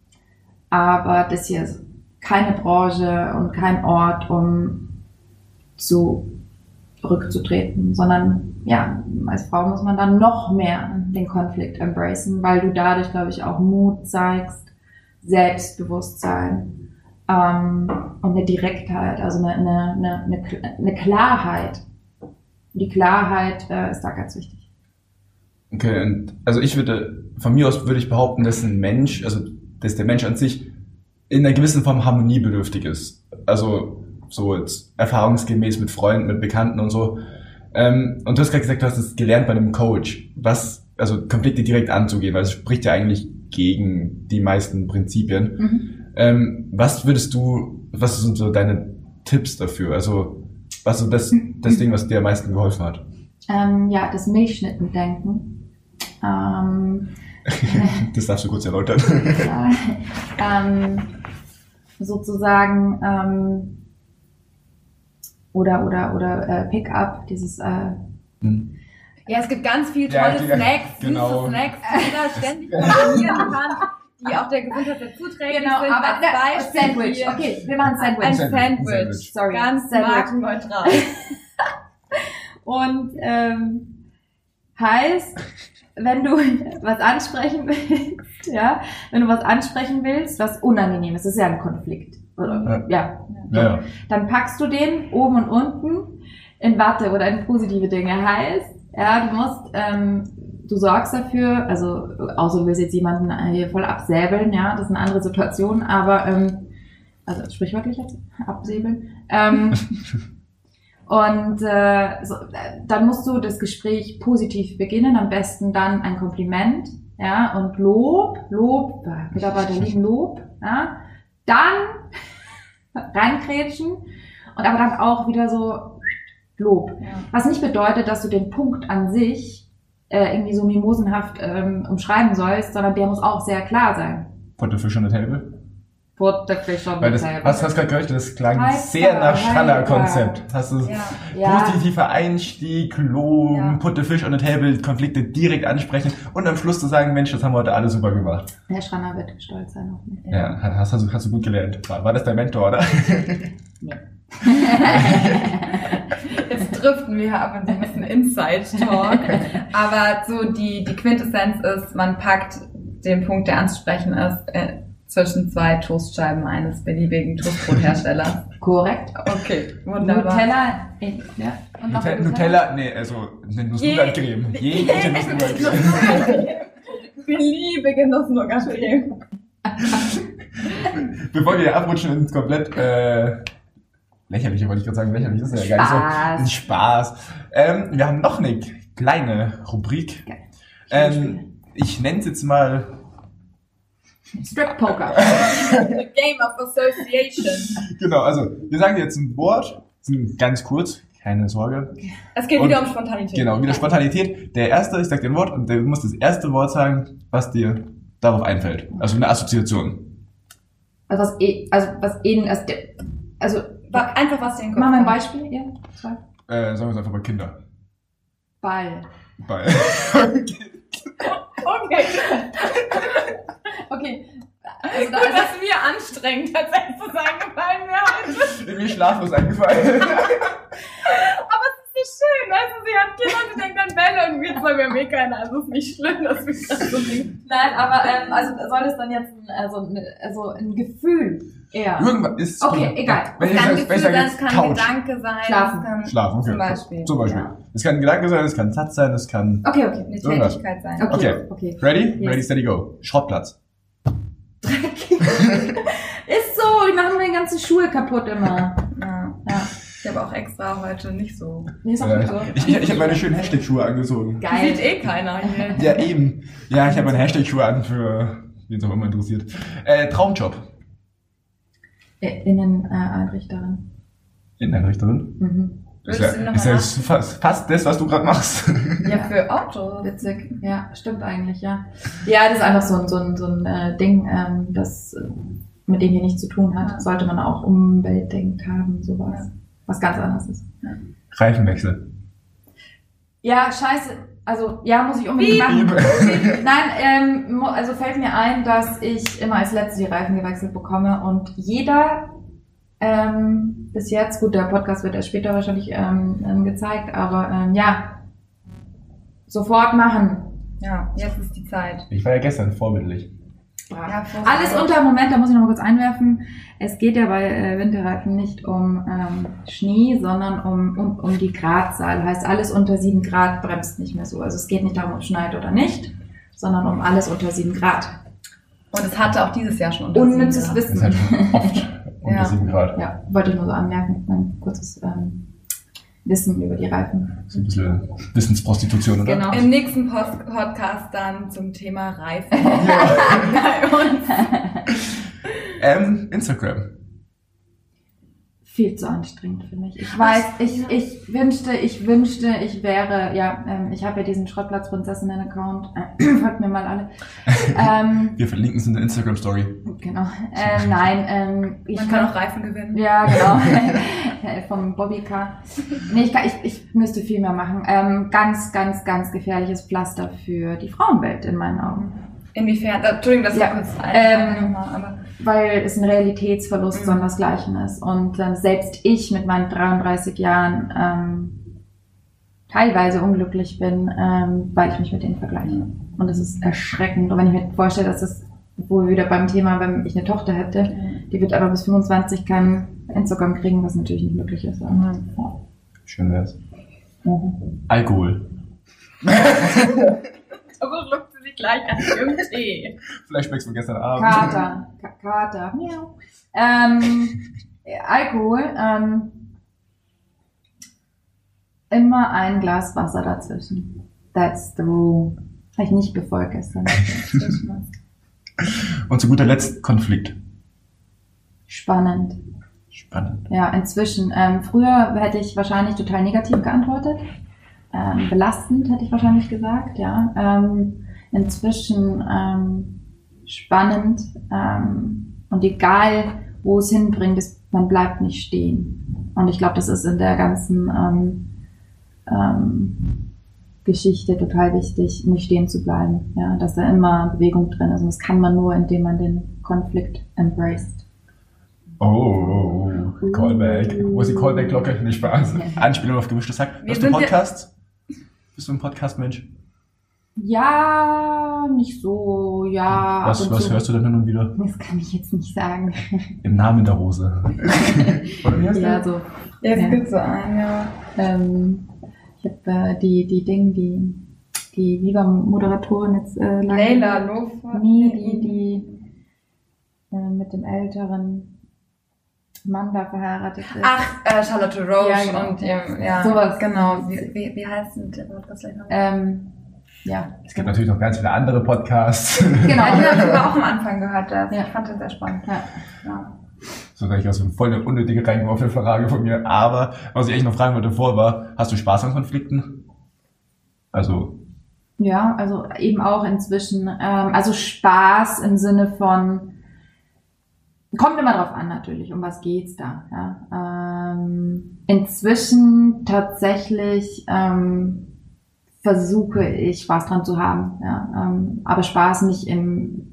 aber das hier ist keine Branche und kein Ort, um zu rückzutreten, sondern ja, als Frau muss man dann noch mehr den Konflikt embracen, weil du dadurch, glaube ich, auch Mut zeigst, Selbstbewusstsein ähm, und eine Direktheit, also eine, eine, eine, eine Klarheit. Die Klarheit äh, ist da ganz wichtig. Okay, und also ich würde, von mir aus würde ich behaupten, dass ein Mensch, also dass der Mensch an sich in einer gewissen Form harmoniebedürftig ist. Also so jetzt erfahrungsgemäß mit Freunden, mit Bekannten und so. Ähm, und du hast gerade gesagt, du hast es gelernt bei einem Coach. Was, also Konflikte direkt anzugehen, weil es spricht ja eigentlich gegen die meisten Prinzipien. Mhm. Ähm, was würdest du, was sind so deine Tipps dafür? Also, was ist das, das Ding, was dir am meisten geholfen hat? Ähm, ja, das Milchschnittendenken. Ähm, Das darfst du kurz erläutern. ja, ähm, sozusagen, ähm, oder, oder, oder äh, Pick-up, dieses, äh, Hm. Ja, es gibt ganz viele Ja, tolle die- Snacks, genau. süße Snacks, die jeder ständig konsumieren kann, die auch der Gesundheit sehr zuträglich genau, sind. aber Als ne, Beispiel Sandwich, hier okay, wir machen Sandwich. Ein Sandwich, ein Sandwich, Sandwich. Sorry, ganz Sandwich. markenneutral. Und ähm, heißt, wenn du was ansprechen willst, ja, wenn du was ansprechen willst, was unangenehm ist, das ist ja ein Konflikt, oder? Ja. Ja, ja. Dann packst du den oben und unten in Watte oder in positive Dinge. Heißt, ja, du musst, ähm, du sorgst dafür, also außer du willst jetzt jemanden hier voll absäbeln, ja, das ist eine andere Situation, aber ähm, also sprichwörtlich jetzt absäbeln. Ähm, Und äh, so, dann musst du das Gespräch positiv beginnen, am besten dann ein Kompliment, ja, und Lob, Lob, Mitarbeiter lieben Lob, ja, dann reinkrätschen und aber dann auch wieder so Lob. Ja. Was nicht bedeutet, dass du den Punkt an sich äh, irgendwie so mimosenhaft ähm, umschreiben sollst, sondern der muss auch sehr klar sein. Put the fish on the table. Put the fish on the Weil das, table. was hast du gerade gehört? Das klang Hyper, sehr nach hyper. Schranner-Konzept. Hast du Ja. Ja. positiver Einstieg, Lob, Ja. put the fish on the table, Konflikte direkt ansprechen und am Schluss zu sagen, Mensch, das haben wir heute alle super gemacht. Der Schranner wird stolz sein auf mich. Ja, hast, hast, du, hast du gut gelernt. War, war das dein Mentor, oder? Nee. Jetzt driften wir ab in so ein bisschen Inside-Talk. Aber so die, die Quintessenz ist, man packt den Punkt, der anzusprechen ist, äh, zwischen zwei Toastscheiben eines beliebigen Toastbrotherstellers. Korrekt. Okay, wunderbar. Nutella. In, ja. Und noch Nutella, Nutella, nee, also eine Nuss-Nougat-Creme. Je- Jegliche Nuss-Nougat-Creme. Beliebige Nuss-Nougat-Creme. Bevor wir hier abrutschen ins komplett äh, lächerliche, wollte ich gerade sagen, lächerlich ist ja gar Spaß. nicht so. Spaß. Ähm, wir haben noch eine kleine Rubrik. Geil. Ähm, ich nenne es jetzt mal Strip Poker. The Game of Association. Genau, also wir sagen dir jetzt ein Wort, sind ganz kurz, keine Sorge. Es geht Und- wieder um Spontanität. Genau, wieder Spontanität. Der erste, ich sag dir ein Wort und du musst das erste Wort sagen, was dir darauf einfällt. Also eine Assoziation. Also was eh, also was eh, also, der- also Wa- Einfach was dir in den Kopf mach mal ein kommt. Beispiel, ja. Zwei. Äh, sagen wir es einfach mal Kinder. Ball. Ball. Okay. Okay. Also da Gut, ist dass mir anstrengend als erstes eingefallen wäre. Mir schlaflos eingefallen. Aber es ist so schön, weißt du, sie hat Kinder und sie denkt an Bälle und wir zwei, wir haben eh keine, also es ist nicht schlimm, dass wir gerade so denken. Nein, aber ähm, also soll es dann jetzt ein, also, ein- also ein Gefühl eher. Irgendwas ist. Okay, egal. Wenn Es ich kann sag- ein wenn ich Gefühl sag sein, jetzt es kann ein Couch. Gedanke sein, Schlafen. es kann Schlafen, okay. zum Beispiel. Zum Beispiel. Ja. Es kann ein Gedanke sein, es kann ein Satz sein, es kann. Okay, okay. Eine Irgendwas. Tätigkeit sein. Okay. Okay. Okay. Ready? Yes. Ready, steady, go. Schrottplatz. Ist so, die machen mir die ganzen Schuhe kaputt immer. Ja. Ja. Ich habe auch extra heute nicht so. Nee, ist auch Äh, gut so. ich ich, ich habe meine schönen Hashtag-Schuhe angezogen. Geil. Sieht eh keiner hier. Ja, eben. Ja, ich habe meine Hashtag-Schuhe an für wen es auch immer interessiert. Äh, Traumjob. Inneneinrichterin. Inneneinrichterin. Mhm. Ist Würdest du ja, noch ist mal ja nach- fast, fast das, was du gerade machst. Ja, für Autos. Witzig. Ja, stimmt eigentlich, ja. Ja, das ist einfach so ein, so ein, so ein äh, Ding, ähm, das äh, mit dem hier nichts zu tun hat. Ja. Sollte man auch umweltdenkend haben, sowas. Ja. Was ganz anderes ist. Reifenwechsel. Ja, scheiße. Also, ja, muss ich unbedingt machen. Liebe. Nein, ähm, mo- also fällt mir ein, dass ich immer als Letzte die Reifen gewechselt bekomme und jeder ähm, bis jetzt, gut, der Podcast wird erst später wahrscheinlich ähm, ähm, gezeigt, aber ähm, ja, sofort machen. Ja, jetzt ist die Zeit. Ich war ja gestern vorbildlich. Ja, Alles unter Moment, da muss ich noch mal kurz einwerfen. Es geht ja bei äh, Winterreifen nicht um ähm, Schnee, sondern um, um, um die Gradzahl. Heißt, alles unter sieben Grad bremst nicht mehr so. Also es geht nicht darum, ob es schneit oder nicht, sondern um alles unter sieben Grad. Und es hatte auch dieses Jahr schon unter Unnützes sieben Das Wissen. ist halt schon oft unter Ja. sieben Grad. Ja, wollte ich nur so anmerken. Ein kurzes ähm, wissen über die Reifen. So ein bisschen Wissensprostitution, oder? Genau. Im nächsten Post- Podcast dann zum Thema Reifen. Bei uns. ähm, Instagram. Viel zu anstrengend für mich. Ich weiß, ich, ich wünschte, ich wünschte, ich wäre, ja, ähm, ich habe ja diesen Schrottplatz-Prinzessinnen-Account, äh, folgt mir mal alle. Ähm, Wir verlinken es in der Instagram-Story. genau. Ähm, nein, ähm, ich Man kann auch Reifen gewinnen. Ja, genau. Vom Bobbycar. Nee, ich, kann, ich, ich müsste viel mehr machen. Ähm, ganz, ganz, ganz gefährliches Pflaster für die Frauenwelt in meinen Augen. Inwiefern? Entschuldigung, das Ja, war kurz ähm, ein, aber Weil es ein Realitätsverlust Mhm. sondersgleichen ist. Und ähm, selbst ich mit meinen dreiunddreißig Jahren ähm, teilweise unglücklich bin, ähm, weil ich mich mit denen vergleiche. Und es ist erschreckend. Und wenn ich mir vorstelle, dass das, wo wir wieder beim Thema, wenn ich eine Tochter hätte, die wird aber bis fünfundzwanzig kein Instagram kriegen, was natürlich nicht möglich ist. Aber, ja. Schön wär's. Mhm. Alkohol. aber schluckt sie sich gleich an ihrem Tee. Flashbacks von gestern Abend. Kater. Ka- Kater. Miau. Ähm, Alkohol. Ähm, immer ein Glas Wasser dazwischen. That's the rule. Habe ich nicht befolgt gestern. Und zu guter Letzt Konflikt. Spannend. Spannend. Ja, inzwischen. Ähm, früher hätte ich wahrscheinlich total negativ geantwortet. Ähm, belastend hätte ich wahrscheinlich gesagt, ja. Ähm, inzwischen ähm, spannend ähm, und egal, wo es hinbringt, ist, man bleibt nicht stehen. Und ich glaube, das ist in der ganzen ähm, ähm, Geschichte total wichtig, nicht stehen zu bleiben. Ja, dass da immer Bewegung drin ist. Und das kann man nur, indem man den Konflikt embraced. Oh, Callback. Wo ist die Callback-Glocke? Nicht Spaß. Anspielung auf gemischtes Hack. Wir Hörst du sind Podcasts? Bist du ein Podcast-Mensch? Ja, nicht so, ja. Was, ab und was zu. hörst du denn hin und wieder? Das kann ich jetzt nicht sagen. Im Namen der Hose. Oder wie heißt Ja, der? so. Ja, es Ja. gibt so einen, ja. Ähm, ich habe äh, die, die Ding, die, die Viva-Moderatorin jetzt äh, lange. Leila Lofer. Nee, die, die äh, mit dem älteren Mann da verheiratet ist. Ach, äh, Charlotte Roche Ja, genau. und ihrem, ja, Sowas. genau. Wie, wie, wie heißt denn der Podcast? Ähm, ja. Es gibt natürlich noch ganz viele andere Podcasts. Genau. Ja, den habe ich aber auch am Anfang gehört. Das. Ja. Ich fand den sehr spannend. Ja. Ja. So sage ich aus voll eine unnötige reingeworfene Frage von mir. Aber was ich echt noch fragen wollte vor war, hast du Spaß an Konflikten? Also, Ja, also eben auch inzwischen, ähm, also Spaß im Sinne von, kommt immer drauf an natürlich, um was geht's da. Ja. Ähm, inzwischen tatsächlich ähm, versuche ich Spaß dran zu haben, ja. Ähm, aber Spaß nicht im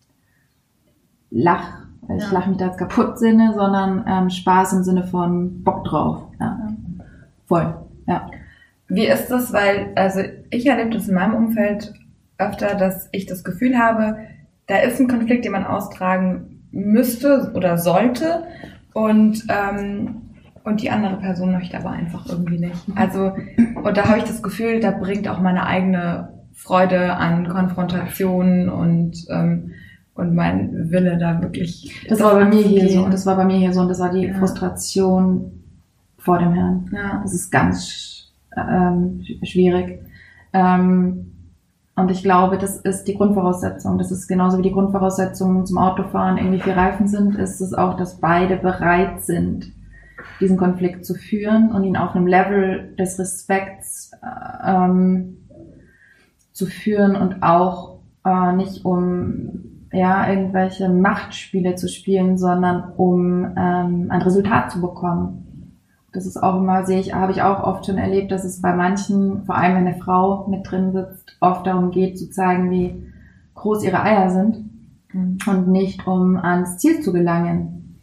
Lach, ich Ja. lach mich da jetzt kaputt Sinne, sondern ähm, Spaß im Sinne von Bock drauf. Ja. Ja. Voll, ja. Wie ist das? Weil, also ich erlebe das in meinem Umfeld öfter, dass ich das Gefühl habe, da ist ein Konflikt, den man austragen müsste oder sollte und ähm, und die andere Person möchte aber einfach irgendwie nicht. Also, und da habe ich das Gefühl, da bringt auch meine eigene Freude an Konfrontation und ähm, und mein Wille da wirklich. Das war bei mir hier anzugehen. so, das war bei mir hier so und das war die Ja. Frustration vor dem Herrn. Ja. Das ist ganz ähm, schwierig. Ähm, und ich glaube, das ist die Grundvoraussetzung. Das ist genauso wie die Grundvoraussetzung zum Autofahren irgendwie vier Reifen sind, ist es auch, dass beide bereit sind, diesen Konflikt zu führen und ihn auf einem Level des Respekts äh, ähm, zu führen und auch äh, nicht um ja irgendwelche Machtspiele zu spielen, sondern um ähm, ein Resultat zu bekommen. Das ist auch immer, sehe ich, habe ich auch oft schon erlebt, dass es bei manchen, vor allem wenn eine Frau mit drin sitzt, oft darum geht, zu zeigen, wie groß ihre Eier sind Mhm. und nicht um ans Ziel zu gelangen.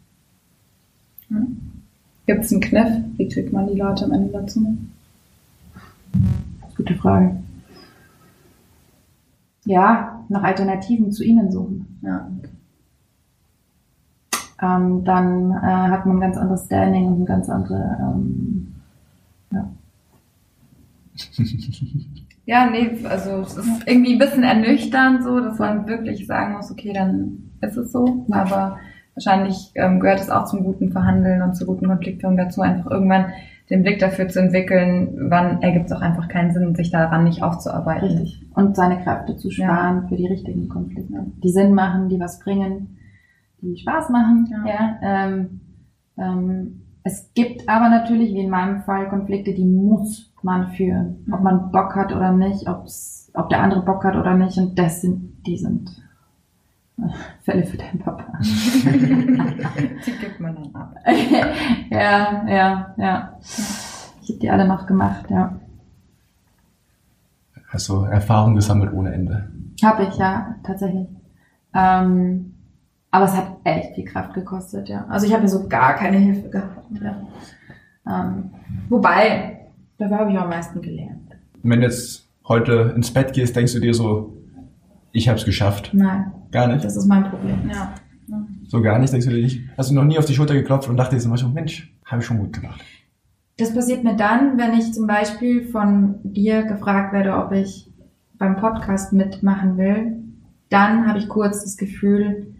Gibt es einen Kniff? Wie kriegt man die Leute am Ende dazu? Gute Frage. Ja, nach Alternativen zu ihnen suchen. Ja. Ähm, dann äh, hat man ein ganz anderes Standing und eine ganz andere, ähm, ja. Ja, nee, also es ist irgendwie ein bisschen ernüchternd so, dass man wirklich sagen muss, okay, dann ist es so. Ja. Aber wahrscheinlich ähm, gehört es auch zum guten Verhandeln und zur guten Konfliktführung dazu, einfach irgendwann den Blick dafür zu entwickeln, wann ergibt es auch einfach keinen Sinn, sich daran nicht aufzuarbeiten. Richtig. Und seine Kräfte zu sparen ja. für die richtigen Konflikte. Die Sinn machen, die was bringen, die Spaß machen. Ja. Ja, ähm, ähm, es gibt aber natürlich, wie in meinem Fall, Konflikte, die muss man führen. Ob man Bock hat oder nicht, ob's, ob der andere Bock hat oder nicht. Und das sind, die sind Fälle für deinen Papa. Die gibt man dann ab. ja, ja, ja. Ich habe die alle noch gemacht, ja. Hast du Erfahrung gesammelt ohne Ende? Habe ich, ja, tatsächlich. Ähm, aber es hat echt viel Kraft gekostet, ja. Also ich habe mir so gar keine Hilfe gehabt. Ja. Ähm, wobei, dafür habe ich auch am meisten gelernt. Wenn du jetzt heute ins Bett gehst, denkst du dir so, ich habe es geschafft? Nein. Gar nicht? Das ist mein Problem, ja. So gar nicht, denkst du dir nicht? Hast du noch nie auf die Schulter geklopft und dachtest immer so, Mensch, habe ich schon gut gemacht? Das passiert mir dann, wenn ich zum Beispiel von dir gefragt werde, ob ich beim Podcast mitmachen will. Dann habe ich kurz das Gefühl,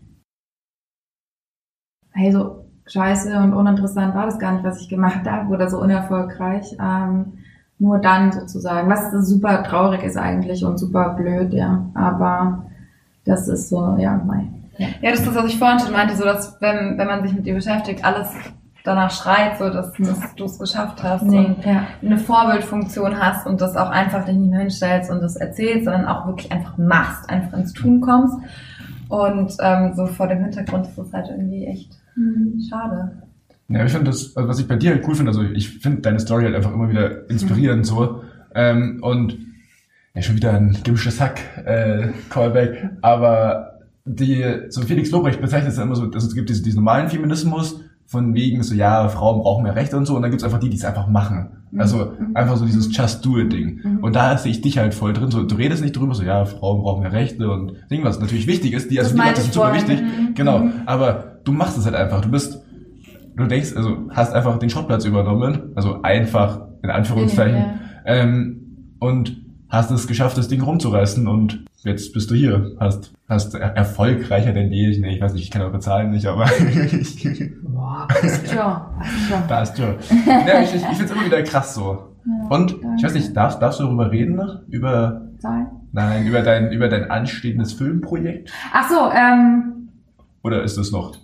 hey, so scheiße und uninteressant war das gar nicht, was ich gemacht habe oder so unerfolgreich. Ähm, nur dann sozusagen, was super traurig ist eigentlich und super blöd, ja. Aber das ist so, ja, mein. Ja, ja das ist das, was ich vorhin schon meinte, so dass, wenn, wenn man sich mit dir beschäftigt, alles danach schreit, so dass, dass du es geschafft hast nee, und ja. eine Vorbildfunktion hast und das auch einfach dich nicht nur hinstellst und das erzählst, sondern auch wirklich einfach machst, einfach ins Tun kommst. Und ähm, so vor dem Hintergrund ist das halt irgendwie echt mhm. schade. Ja, ich finde das, also was ich bei dir halt cool finde, also ich finde deine Story halt einfach immer wieder inspirierend mhm. so. Ähm, und ja, schon wieder ein gemischtes Hack, äh, Callback, aber die, so Felix Lobrecht bezeichnet es ja immer so, dass es gibt diesen, diesen normalen Feminismus, von wegen so, ja, Frauen brauchen mehr Rechte und so, und dann gibt's einfach die, die es einfach machen. Also mhm. einfach so dieses Just-Do-It-Ding. Mhm. Und da sehe ich dich halt voll drin, so, du redest nicht drüber, so, ja, Frauen brauchen mehr Rechte und Ding, was natürlich wichtig ist, die, also die Leute sind super wichtig, mhm. genau, mhm. aber du machst es halt einfach, du bist, du denkst, also hast einfach den Schrottplatz übernommen, also einfach, in Anführungszeichen, ja. ähm, und hast es geschafft, das Ding rumzureißen und jetzt bist du hier, hast, hast erfolgreicher denn je, nee, ich weiß nicht, ich kann eure Zahlen nicht, aber boah, passt schon, passt schon. Ja, ich, ich, ich find's immer wieder krass so. Ja, und, danke. Ich weiß nicht, darfst, darfst du darüber reden? Über, Zahlen? Nein, über dein, über dein anstehendes Filmprojekt? Ach so, ähm. Oder ist das noch?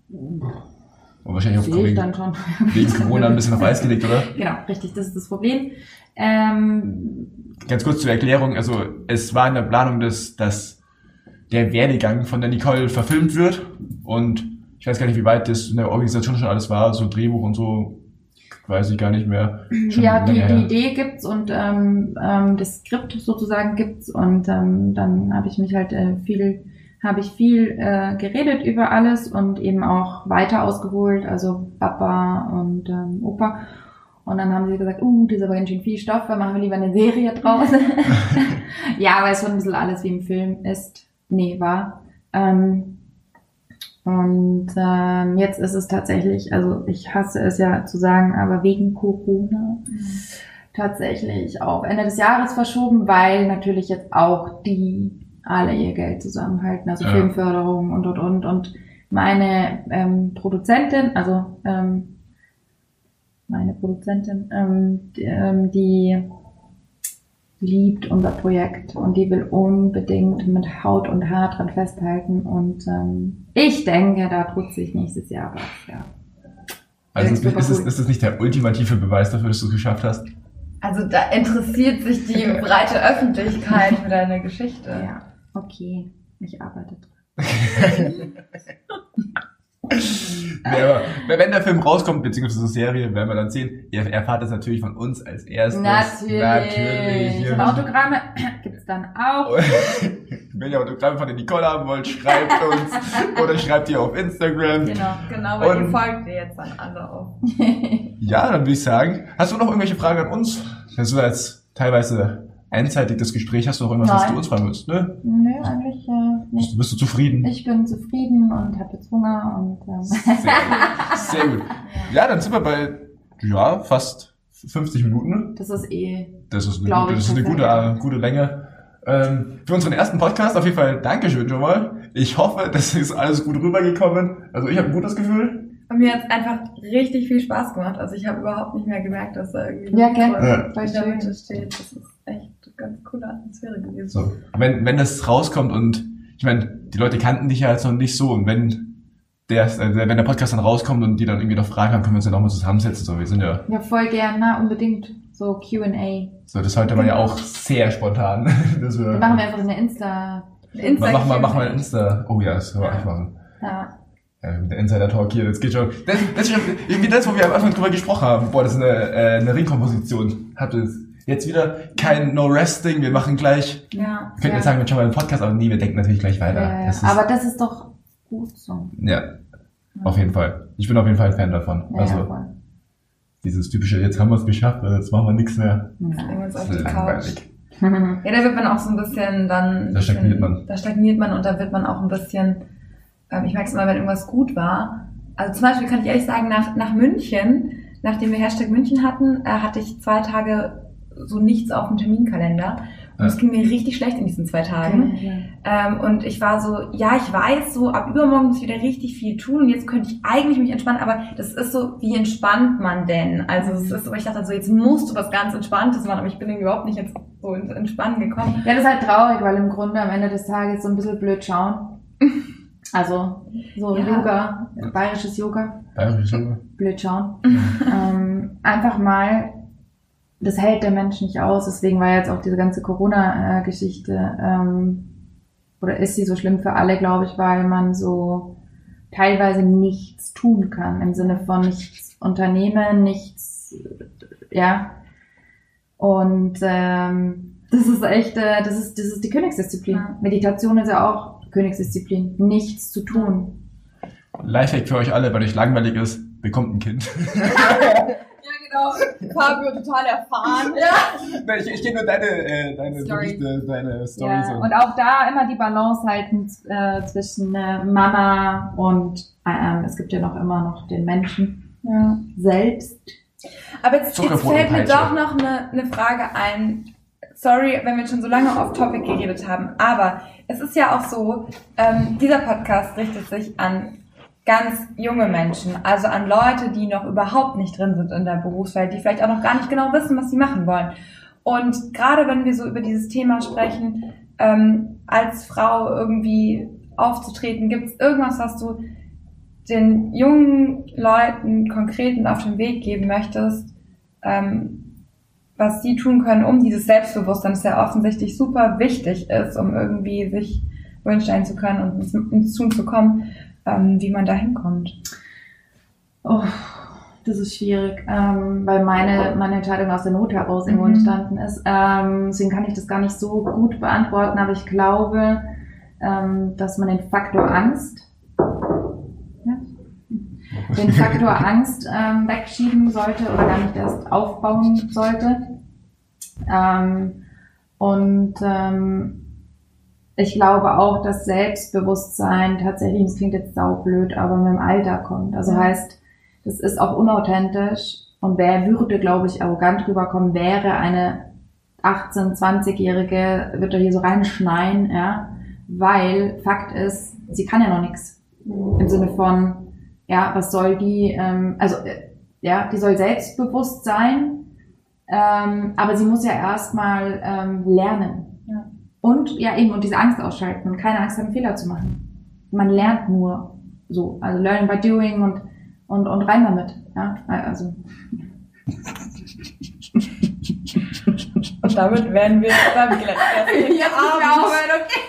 Und wahrscheinlich auf wegen, dann schon. wegen Corona ein bisschen auf Eis gelegt, oder? Genau, richtig, das ist das Problem. Ähm, Ganz kurz zur Erklärung, also es war in der Planung, dass, dass der Werdegang von der Nicole verfilmt wird und ich weiß gar nicht, wie weit das in der Organisation schon alles war, so Drehbuch und so, weiß ich gar nicht mehr. Schon ja, die, die Idee gibt's und ähm, ähm, das Skript sozusagen gibt's und ähm, dann habe ich mich halt äh, viel habe ich viel äh, geredet über alles und eben auch weiter ausgeholt, also Papa und ähm, Opa. Und dann haben sie gesagt, uh, das ist aber ganz schön viel Stoff, da machen wir lieber eine Serie draus. Ja, weil es schon ein bisschen alles wie im Film ist. Nee, war. Ähm, und ähm, jetzt ist es tatsächlich, also ich hasse es ja zu sagen, aber wegen Corona mhm. tatsächlich auf Ende des Jahres verschoben, weil natürlich jetzt auch die alle ihr Geld zusammenhalten, also ja. Filmförderung und, und, und. Und meine ähm, Produzentin, also ähm, meine Produzentin, ähm, die, ähm, die liebt unser Projekt und die will unbedingt mit Haut und Haar dran festhalten und ähm, ich denke, da tut sich nächstes Jahr was, ja. Also ist, ist, es, ist es nicht der ultimative Beweis dafür, dass du es geschafft hast? Also da interessiert sich die breite Öffentlichkeit für deine Geschichte. Ja, okay, ich arbeite dran. Nee, aber wenn der Film rauskommt, beziehungsweise die Serie, werden wir dann sehen, ihr erfahrt das natürlich von uns als erstes. Natürlich. Natürlich. Und Autogramme gibt's dann auch. Wenn ihr Autogramme von der Nicole haben wollt, schreibt uns oder schreibt ihr auf Instagram. Genau, genau, weil ihr folgt ihr jetzt dann alle auch. Ja, dann würde ich sagen, hast du noch irgendwelche Fragen an uns? Das ist jetzt teilweise einseitig das Gespräch. Hast du noch irgendwas, Nein. was du uns fragen willst? Ne? Nö, eigentlich äh, nicht. Bist, bist du zufrieden? Ich bin zufrieden und habe jetzt Hunger und ähm. sehr, sehr gut. Ja, dann sind wir bei ja fast fünfzig Minuten. Das ist eh. Das ist eine gute, das ist eine gute, äh, gute Länge. Ähm, für unseren ersten Podcast auf jeden Fall Dankeschön schon mal. Ich hoffe, das ist alles gut rübergekommen. Also ich habe ein gutes Gefühl. Und mir hat es einfach richtig viel Spaß gemacht. Also ich habe überhaupt nicht mehr gemerkt, dass da irgendwie Ja, okay. Ja. voll in der Mitte steht. Das ist echt eine ganz coole Atmosphäre gewesen. So. Wenn, wenn das rauskommt und ich meine, die Leute kannten dich ja jetzt noch nicht so und wenn der, äh, wenn der Podcast dann rauskommt und die dann irgendwie noch Fragen haben, können wir uns dann auch mal zusammensetzen. So, wir sind ja, Ja, voll gern, na, unbedingt. So Q and A. so, das heute war ja auch sehr spontan. Dass wir, Dann machen wir einfach eine Insta. Insta- mach mal, mach mal Insta. Oh ja, das können wir Ja. echt machen. Ja. Ja, der Insider-Talk hier, das geht schon. Das, das ist schon irgendwie das, wo wir am Anfang drüber gesprochen haben. Boah, das ist eine, äh, eine Ringkomposition. Habt ihr jetzt wieder kein No-Resting, wir machen gleich, Ja. wir könnten Ja. jetzt sagen, wir schauen mal einen Podcast, aber nee, wir denken natürlich gleich weiter. Ja, ja. Das ist, Aber das ist doch gut so. ja, auf jeden Fall. Ich bin auf jeden Fall ein Fan davon. Ja, also, ja, voll. dieses typische, jetzt haben wir es geschafft, also jetzt machen wir nichts mehr. Ja. Legen wir uns Das auf ist die Couch. langweilig. Ja, da wird man auch so ein bisschen dann... Da stagniert man. Da stagniert man und da wird man auch ein bisschen... Ähm, ich merke es immer, wenn irgendwas gut war. Also zum Beispiel kann ich ehrlich sagen, nach, nach München, nachdem wir Hashtag München hatten, äh, hatte ich zwei Tage so nichts auf dem Terminkalender. Und es Ja. ging mir richtig schlecht in diesen zwei Tagen. Ähm, und ich war so, ja, ich weiß, so ab übermorgen muss ich wieder richtig viel tun und jetzt könnte ich eigentlich mich entspannen, aber das ist so, wie entspannt man denn? Also es ist so, ich dachte so, jetzt musst du was ganz Entspanntes machen, aber ich bin irgendwie überhaupt nicht jetzt so ins Entspannen gekommen. Ja, das ist halt traurig, weil im Grunde am Ende des Tages so ein bisschen blöd schauen. Also, so Ja. Yoga, bayerisches Yoga, Bayerisch, oder? blöd schauen. ähm, einfach mal, das hält der Mensch nicht aus, deswegen war jetzt auch diese ganze Corona-Geschichte, ähm, oder ist sie so schlimm für alle, glaube ich, weil man so teilweise nichts tun kann, im Sinne von nichts unternehmen, nichts, ja. Und ähm, das ist echt, äh, das ist, das ist die Königsdisziplin. Ja. Meditation ist ja auch Königsdisziplin, nichts zu tun. Lifehack für euch alle, wenn euch langweilig ist, bekommt ein Kind. Ja, genau. Fabio total erfahren. Ja. ich ich kenne nur deine, äh, deine Story. Berichte, deine Storys. Ja, und auch da immer die Balance halten äh, zwischen äh, Mama und äh, es gibt ja noch immer noch den Menschen Ja. selbst. Aber jetzt, jetzt Zuckerbrot fällt und mir Peitsche. doch noch eine, eine Frage ein. Sorry, wenn wir schon so lange off-topic geredet haben, aber es ist ja auch so, ähm, dieser Podcast richtet sich an ganz junge Menschen, also an Leute, die noch überhaupt nicht drin sind in der Berufswelt, die vielleicht auch noch gar nicht genau wissen, was sie machen wollen. Und gerade wenn wir so über dieses Thema sprechen, ähm, als Frau irgendwie aufzutreten, gibt es irgendwas, was du den jungen Leuten konkret mit auf den Weg geben möchtest, ähm, was sie tun können, um dieses Selbstbewusstsein, das ja offensichtlich super wichtig ist, um irgendwie sich wünschen zu können und ins, ins Tun zu kommen, ähm, wie man da hinkommt. Oh, das ist schwierig, ähm, weil meine, meine Entscheidung aus der Not heraus irgendwo Mhm. entstanden ist. Ähm, deswegen kann ich das gar nicht so gut beantworten, aber ich glaube, ähm, dass man den Faktor Angst, ja, den Faktor Angst ähm, wegschieben sollte oder gar nicht erst aufbauen sollte. Ähm, und ähm, ich glaube auch, dass Selbstbewusstsein tatsächlich, das klingt jetzt saublöd, aber mit dem Alter kommt. Also heißt, das ist auch unauthentisch und wer würde, glaube ich, arrogant rüberkommen, wäre eine achtzehn-, zwanzigjährige, wird da hier so reinschneien, ja, weil Fakt ist, sie kann ja noch nichts. Im Sinne von, ja, was soll die, ähm, also, äh, ja, die soll selbstbewusst sein, ähm, aber sie muss ja erstmal ähm, lernen. Ja. Und, ja eben, und diese Angst ausschalten und keine Angst haben, Fehler zu machen. Man lernt nur so, also learning by doing und, und, und rein damit, ja, also. Und damit werden wir beim Glätter. Jetzt müssen wir aufhören, okay.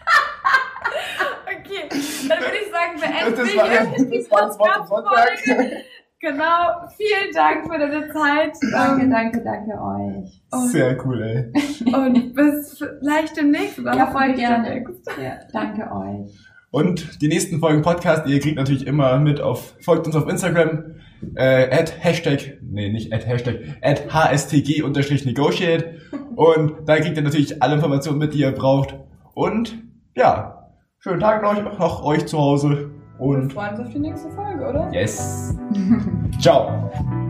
Okay, dann würde ich sagen, beenden Das wir war- hier die das war das Wort zum Podcast-Folge. Genau, vielen Dank für deine Zeit. Danke, Ähm, danke, danke euch. Sehr cool, ey. Und bis vielleicht demnächst. Oder Ja, voll hoffentlich gerne. demnächst. Ja, danke euch. Und die nächsten Folgen Podcast, ihr kriegt natürlich immer mit auf, folgt uns auf Instagram, äh, at Hashtag, nee, nicht at Hashtag, at H S T G unterstrich negotiate. Und da kriegt ihr natürlich alle Informationen mit, die ihr braucht. Und, ja, schönen Tag noch, noch euch zu Hause. Wir Und, freuen uns auf die nächste Folge, oder? yes. Ciao.